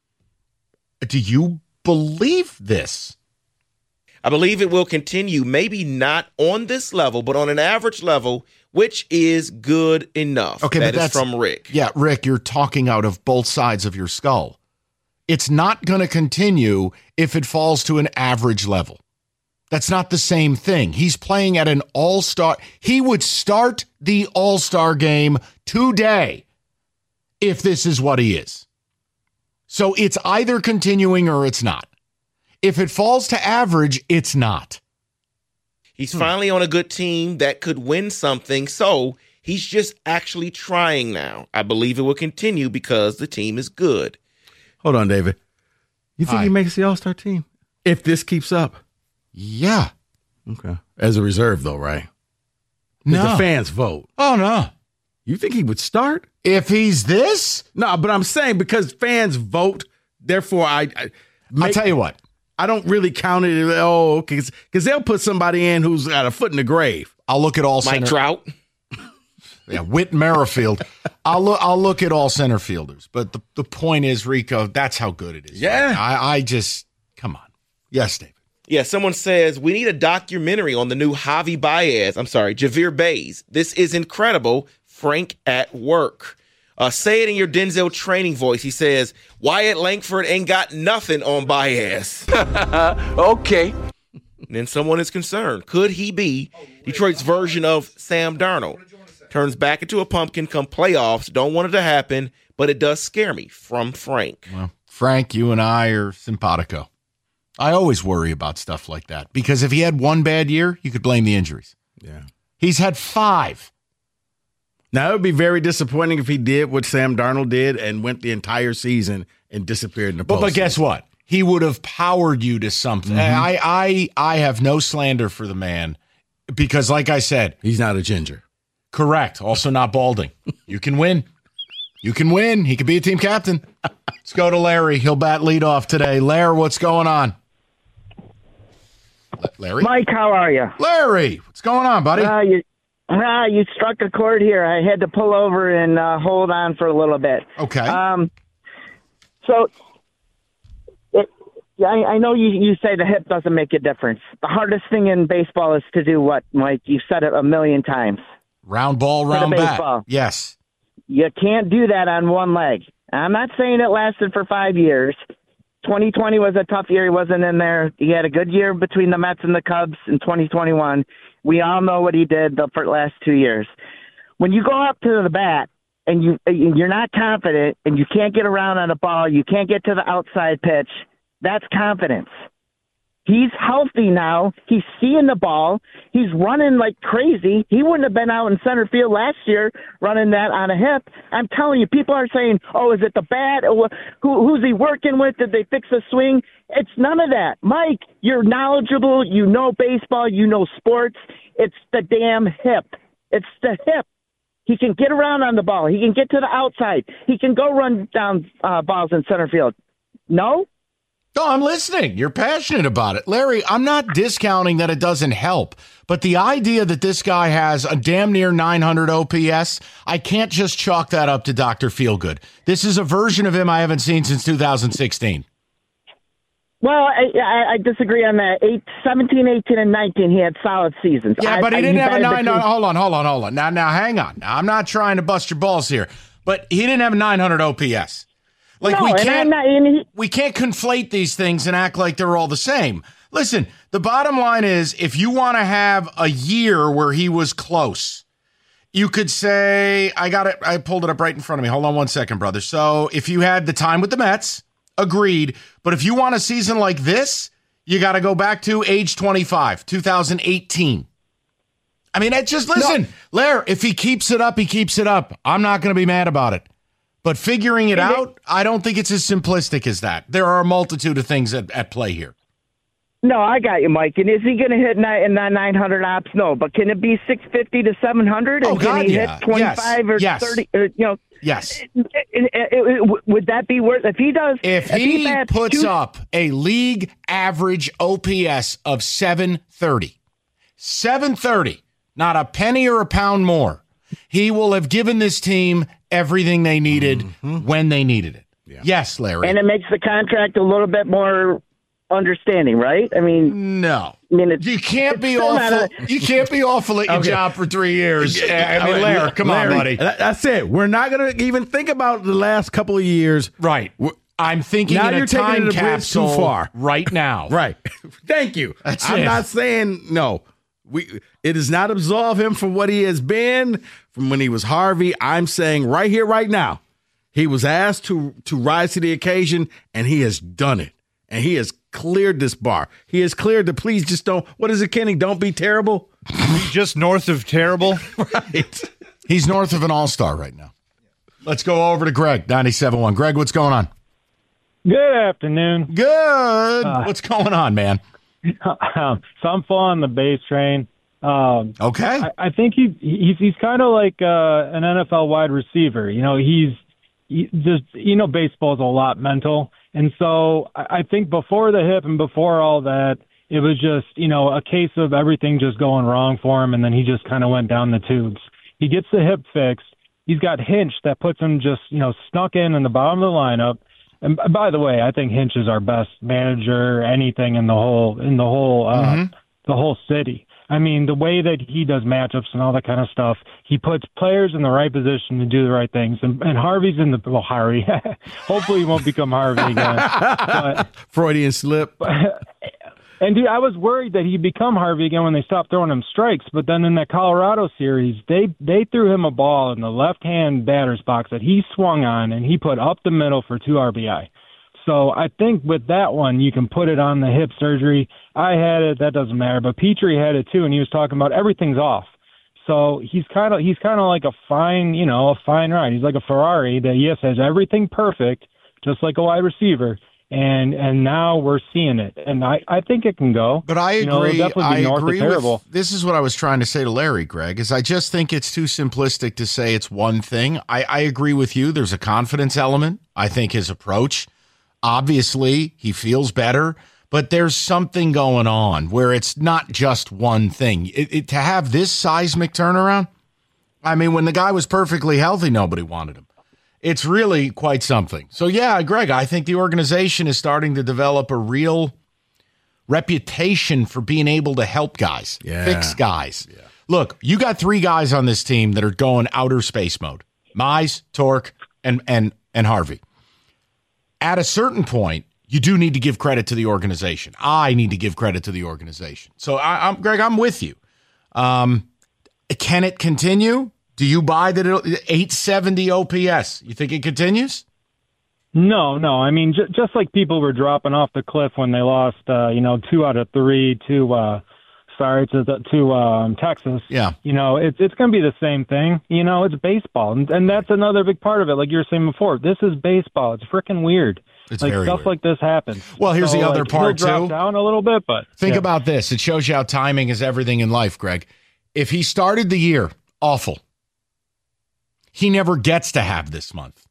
do you believe this? I believe it will continue, maybe not on this level, but on an average level, which is good enough. Okay, that but is that's from Rick. Yeah, Rick, you're talking out of both sides of your skull. It's not going to continue if it falls to an average level. That's not the same thing. He's playing at an all-star. He would start the all-star game today if this is what he is. So it's either continuing or it's not. If it falls to average, it's not. He's hmm. finally on a good team that could win something, so he's just actually trying now. I believe it will continue because the team is good. Hold on, David. You think Hi. he makes the All-Star team if this keeps up? Yeah. Okay. As a reserve, though, right? No. The fans vote. Oh, no. You think he would start? If he's this? No, but I'm saying because fans vote, therefore I... I make, I'll tell you what. I don't really count it. Oh, because they'll put somebody in who's got a foot in the grave. I'll look at all Mike center. Trout. Yeah, Whit Merrifield. I'll look. I'll look at all center fielders. But the, the point is, Rico, that's how good it is. Yeah. Right? I, I just come on. Yes, David. Yeah, someone says we need a documentary on the new Javi Baez. I'm sorry, Javier Baez. This is incredible. Frank at work. Uh, say it in your Denzel training voice. He says Wyatt Langford ain't got nothing on Baez. Okay. And then someone is concerned. Could he be Detroit's version of Sam Darnold? Turns back into a pumpkin come playoffs. Don't want it to happen, but it does scare me. From Frank. Well, Frank, you and I are simpatico. I always worry about stuff like that because if he had one bad year, you could blame the injuries. Yeah. He's had five. Now, it would be very disappointing if he did what Sam Darnold did and went the entire season and disappeared in the But, postseason. but guess what? He would have powered you to something. Mhm. I, I, I have no slander for the man because, like I said, he's not a ginger. Correct. Also not balding. You can win. You can win. He could be a team captain. Let's go to Larry. He'll bat leadoff today. Larry, what's going on? Larry? Mike, how are you? Larry, what's going on, buddy? Uh, you, uh, you struck a chord here. I had to pull over and uh, hold on for a little bit. Okay. Um, so, it, yeah, I, I know you, you say the hip doesn't make a difference. The hardest thing in baseball is to do what, Mike? You've said it a million times. Round ball, For the round bat. baseball. Yes. You can't do that on one leg. I'm not saying it lasted for five years. twenty twenty was a tough year. He wasn't in there. He had a good year between the Mets and the Cubs in twenty twenty-one. We all know what he did the for last two years. When you go up to the bat and you you're not confident and you can't get around on a ball, you can't get to the outside pitch, that's confidence. He's healthy now. He's seeing the ball. He's running like crazy. He wouldn't have been out in center field last year running that on a hip. I'm telling you, people are saying, oh, is it the bat? Who, who's he working with? Did they fix the swing? It's none of that. Mike, you're knowledgeable. You know baseball. You know sports. It's the damn hip. It's the hip. He can get around on the ball. He can get to the outside. He can go run down uh, balls in center field. No? No, I'm listening. You're passionate about it. Larry, I'm not discounting that it doesn't help, but the idea that this guy has a damn near nine hundred O P S, I can't just chalk that up to Doctor Feelgood. This is a version of him I haven't seen since two thousand sixteen. Well, I, I, I disagree on that. Eight, seventeen, eighteen, and nineteen, he had solid seasons. Yeah, I, but he I, didn't have a batted nine. No, between- hold on, hold on, hold on. Now, now, hang on. Now, I'm not trying to bust your balls here, but he didn't have a nine hundred O P S. Like No, we and I'm can't, not- and he- we can't conflate these things and act like they're all the same. Listen, the bottom line is, if you want to have a year where he was close, you could say, I got it. I pulled it up right in front of me. Hold on one second, brother. So if you had the time with the Mets, agreed. But if you want a season like this, you got to go back to age twenty-five, two thousand eighteen. I mean, that's just listen, no. Lair, if he keeps it up, he keeps it up. I'm not going to be mad about it. But figuring it out, I don't think it's as simplistic as that. There are a multitude of things at, at play here. No, I got you, Mike. And is he going to hit nine, in that nine hundred ops? No. But can it be six fifty to seven hundred? And Oh, can God, he yeah. hit twenty-five Yes. or Yes. thirty? Or, you know, Yes. it, it, it, it, would that be worth if he does? If he, bats puts two- up a league average O P S of seven thirty, seven thirty, not a penny or a pound more, he will have given this team everything they needed mm-hmm. when they needed it. Yeah. Yes, Larry. And it makes the contract a little bit more understanding, right? I mean, no. I mean, it's, you can't it's be still not awful. a- You can't be awful at your Okay. job for three years. I mean, Larry, come Larry, on, buddy. that- That's it. We're not going to even think about the last couple of years. Right. I'm thinking now in you're a taking time it a bridge capsule too far. right now. Right. Thank you. That's I'm it. not saying no. We it does not absolve him from what he has been from when he was Harvey. I'm saying right here, right now, he was asked to to rise to the occasion, and he has done it. And he has cleared this bar. He has cleared the please just don't. What is it, Kenny? Don't be terrible. Just north of terrible. Right. He's north of an all-star right now. Let's go over to Greg, ninety-seven point one. Greg, what's going on? Good afternoon. Good. Uh, what's going on, man? Um, so I'm following the base train. Um, okay. I, I think he, he's he's kind of like uh, an N F L wide receiver. You know, he's he just you know baseball is a lot mental, and so I, I think before the hip and before all that, it was just you know a case of everything just going wrong for him, and then he just kind of went down the tubes. He gets the hip fixed. He's got Hinch that puts him just you know snuck in in the bottom of the lineup. And by the way, I think Hinch is our best manager, anything in the whole in the whole uh, Mm-hmm. the whole city. I mean, the way that he does matchups and all that kind of stuff, he puts players in the right position to do the right things. And, and Harvey's in the well, Harvey. Hopefully, he won't become Harvey again. But, Freudian slip. and dude, I was worried that he'd become Harvey again when they stopped throwing him strikes. But then in that Colorado series, they they threw him a ball in the left-hand batter's box that he swung on, and he put up the middle for two R B I. So I think with that one, you can put it on the hip surgery. I had it. That doesn't matter. But Petrie had it too, and he was talking about everything's off. So he's kind of he's kind of like a fine, you know, a fine ride. He's like a Ferrari that, yes, has everything perfect, just like a wide receiver. And and now we're seeing it, and I, I think it can go. But I you know, agree. it'll definitely be I north of agree terrible. with. This is what I was trying to say to Larry, Greg. Is I just think it's too simplistic to say it's one thing. I, I agree with you. There's a confidence element. I think his approach, obviously, he feels better, but there's something going on where it's not just one thing. It, it, to have this seismic turnaround, I mean, when the guy was perfectly healthy, nobody wanted him. It's really quite something. So, yeah, Greg, I think the organization is starting to develop a real reputation for being able to help guys, Yeah. fix guys. Yeah. Look, you got three guys on this team that are going outer space mode. Mize, Torque, and, and, and Harvey. At a certain point, you do need to give credit to the organization. I need to give credit to the organization. So, I, I'm Greg, I'm with you. Um, can it continue? Do you buy that it'll eight seventy O P S? You think it continues? No, no. I mean, j- just like people were dropping off the cliff when they lost, uh, you know, two out of three to, uh, sorry, to the, to um, Texas. Yeah. You know, it's it's going to be the same thing. You know, it's baseball, and, and that's another big part of it. Like you were saying before, this is baseball. It's freaking weird. It's like very stuff weird. like this happens. Well, here's So, the other like, part, he'll drop too. down a little bit, but Think yeah. about this. It shows you how timing is everything in life, Greg. If he started the year awful, he never gets to have this month.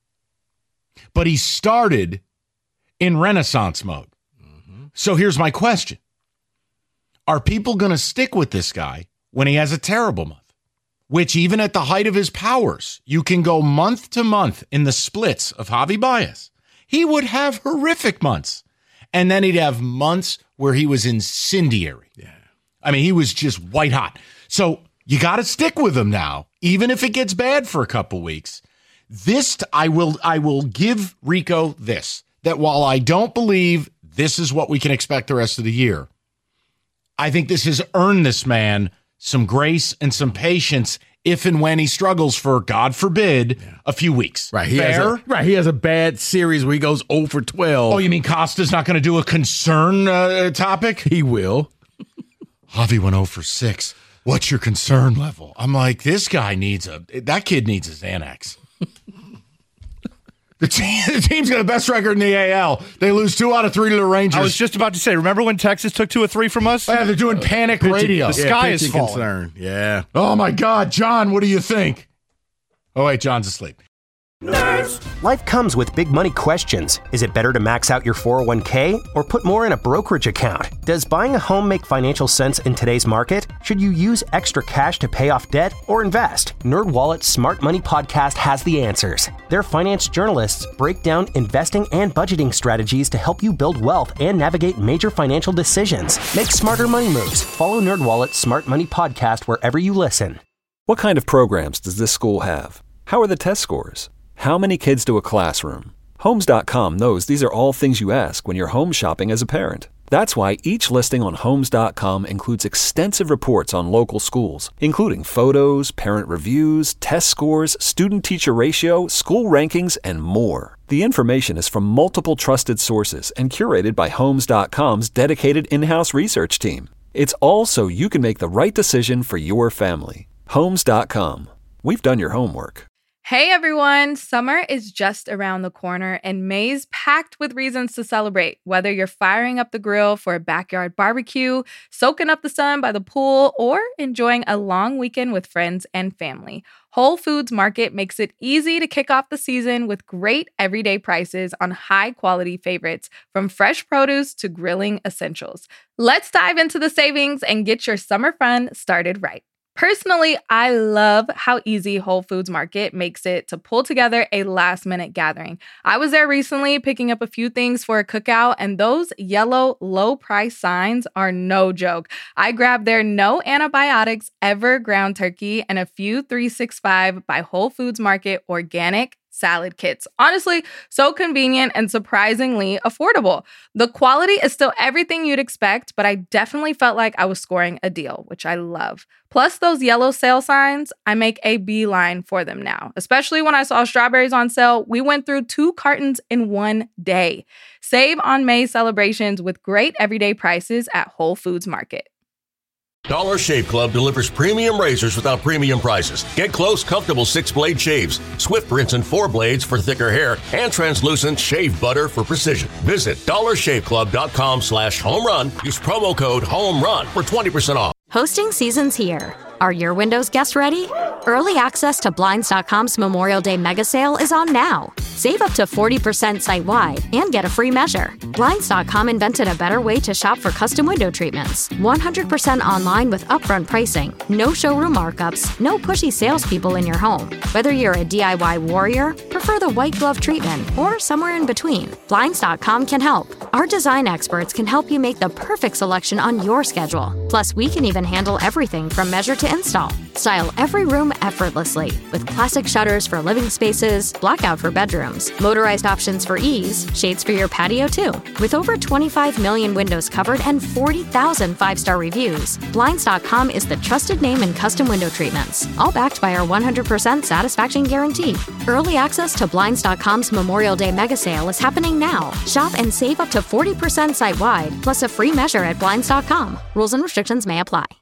But he started in Renaissance mode. Mm-hmm. So here's my question. Are people going to stick with this guy when he has a terrible month? Which even at the height of his powers, you can go month to month in the splits of Javi Baez. He would have horrific months. And then he'd have months where he was incendiary. Yeah. I mean, he was just white hot. So you got to stick with him now, even if it gets bad for a couple weeks. This, I will, I will give Rico this, that while I don't believe this is what we can expect the rest of the year, I think this has earned this man some grace and some patience if and when he struggles for, God forbid, yeah. a few weeks. Right. He Fair? Has a, right. He has a bad series where he goes oh for twelve. Oh, you mean Costa's not going to do a concern uh, topic? He will. Javi went oh for six. What's your concern level? I'm like, this guy needs a, that kid needs a Xanax. The, team, the team's got the best record in the A L. They lose two out of three to the Rangers. I was just about to say, remember when Texas took two or three from us? Yeah, they're doing panic Pitching- radio. The sky yeah, is pitching falling. concern. Yeah. Oh, my God. John, what do you think? Oh, wait, John's asleep. Life comes with big money questions. Is it better to max out your four oh one k or put more in a brokerage account? Does buying a home make financial sense in today's market? Should you use extra cash to pay off debt or invest? NerdWallet's Smart Money Podcast has the answers. Their finance journalists break down investing and budgeting strategies to help you build wealth and navigate major financial decisions. Make smarter money moves. Follow NerdWallet's Smart Money Podcast wherever you listen. What kind of programs does this school have? How are the test scores? How many kids do a classroom? Homes dot com knows these are all things you ask when you're home shopping as a parent. That's why each listing on Homes dot com includes extensive reports on local schools, including photos, parent reviews, test scores, student-teacher ratio, school rankings, and more. The information is from multiple trusted sources and curated by Homes dot com's dedicated in-house research team. It's all so you can make the right decision for your family. Homes dot com. We've done your homework. Hey everyone, summer is just around the corner and May's packed with reasons to celebrate. Whether you're firing up the grill for a backyard barbecue, soaking up the sun by the pool, or enjoying a long weekend with friends and family, Whole Foods Market makes it easy to kick off the season with great everyday prices on high-quality favorites, from fresh produce to grilling essentials. Let's dive into the savings and get your summer fun started right. Personally, I love how easy Whole Foods Market makes it to pull together a last-minute gathering. I was there recently picking up a few things for a cookout, and those yellow low-price signs are no joke. I grabbed their no antibiotics ever ground turkey and a few three sixty-five by Whole Foods Market organic salad kits. Honestly, so convenient and surprisingly affordable. The quality is still everything you'd expect, but I definitely felt like I was scoring a deal, which I love. Plus those yellow sale signs, I make a beeline for them now. Especially when I saw strawberries on sale, we went through two cartons in one day. Save on May celebrations with great everyday prices at Whole Foods Market. Dollar Shave Club delivers premium razors without premium prices. Get close, comfortable six-blade shaves, swift rinse and four blades for thicker hair, and translucent shave butter for precision. Visit dollar shave club dot com slash home run. Use promo code HOMERUN for twenty percent off. Hosting season's here. Are your Windows guests ready? Early access to Blinds dot com's Memorial Day mega sale is on now. Save up to forty percent site-wide and get a free measure. Blinds dot com invented a better way to shop for custom window treatments. one hundred percent online with upfront pricing, no showroom markups, no pushy salespeople in your home. Whether you're a D I Y warrior, prefer the white glove treatment, or somewhere in between, Blinds dot com can help. Our design experts can help you make the perfect selection on your schedule. Plus, we can even handle everything from measure to install. Style every room effortlessly with classic shutters for living spaces, blackout for bedrooms, motorized options for ease, shades for your patio too. With over twenty-five million windows covered and forty thousand five-star reviews, Blinds dot com is the trusted name in custom window treatments, all backed by our one hundred percent satisfaction guarantee. Early access to Blinds dot com's Memorial Day mega sale is happening now. Shop and save up to forty percent site-wide, plus a free measure at Blinds dot com. Rules and restrictions may apply.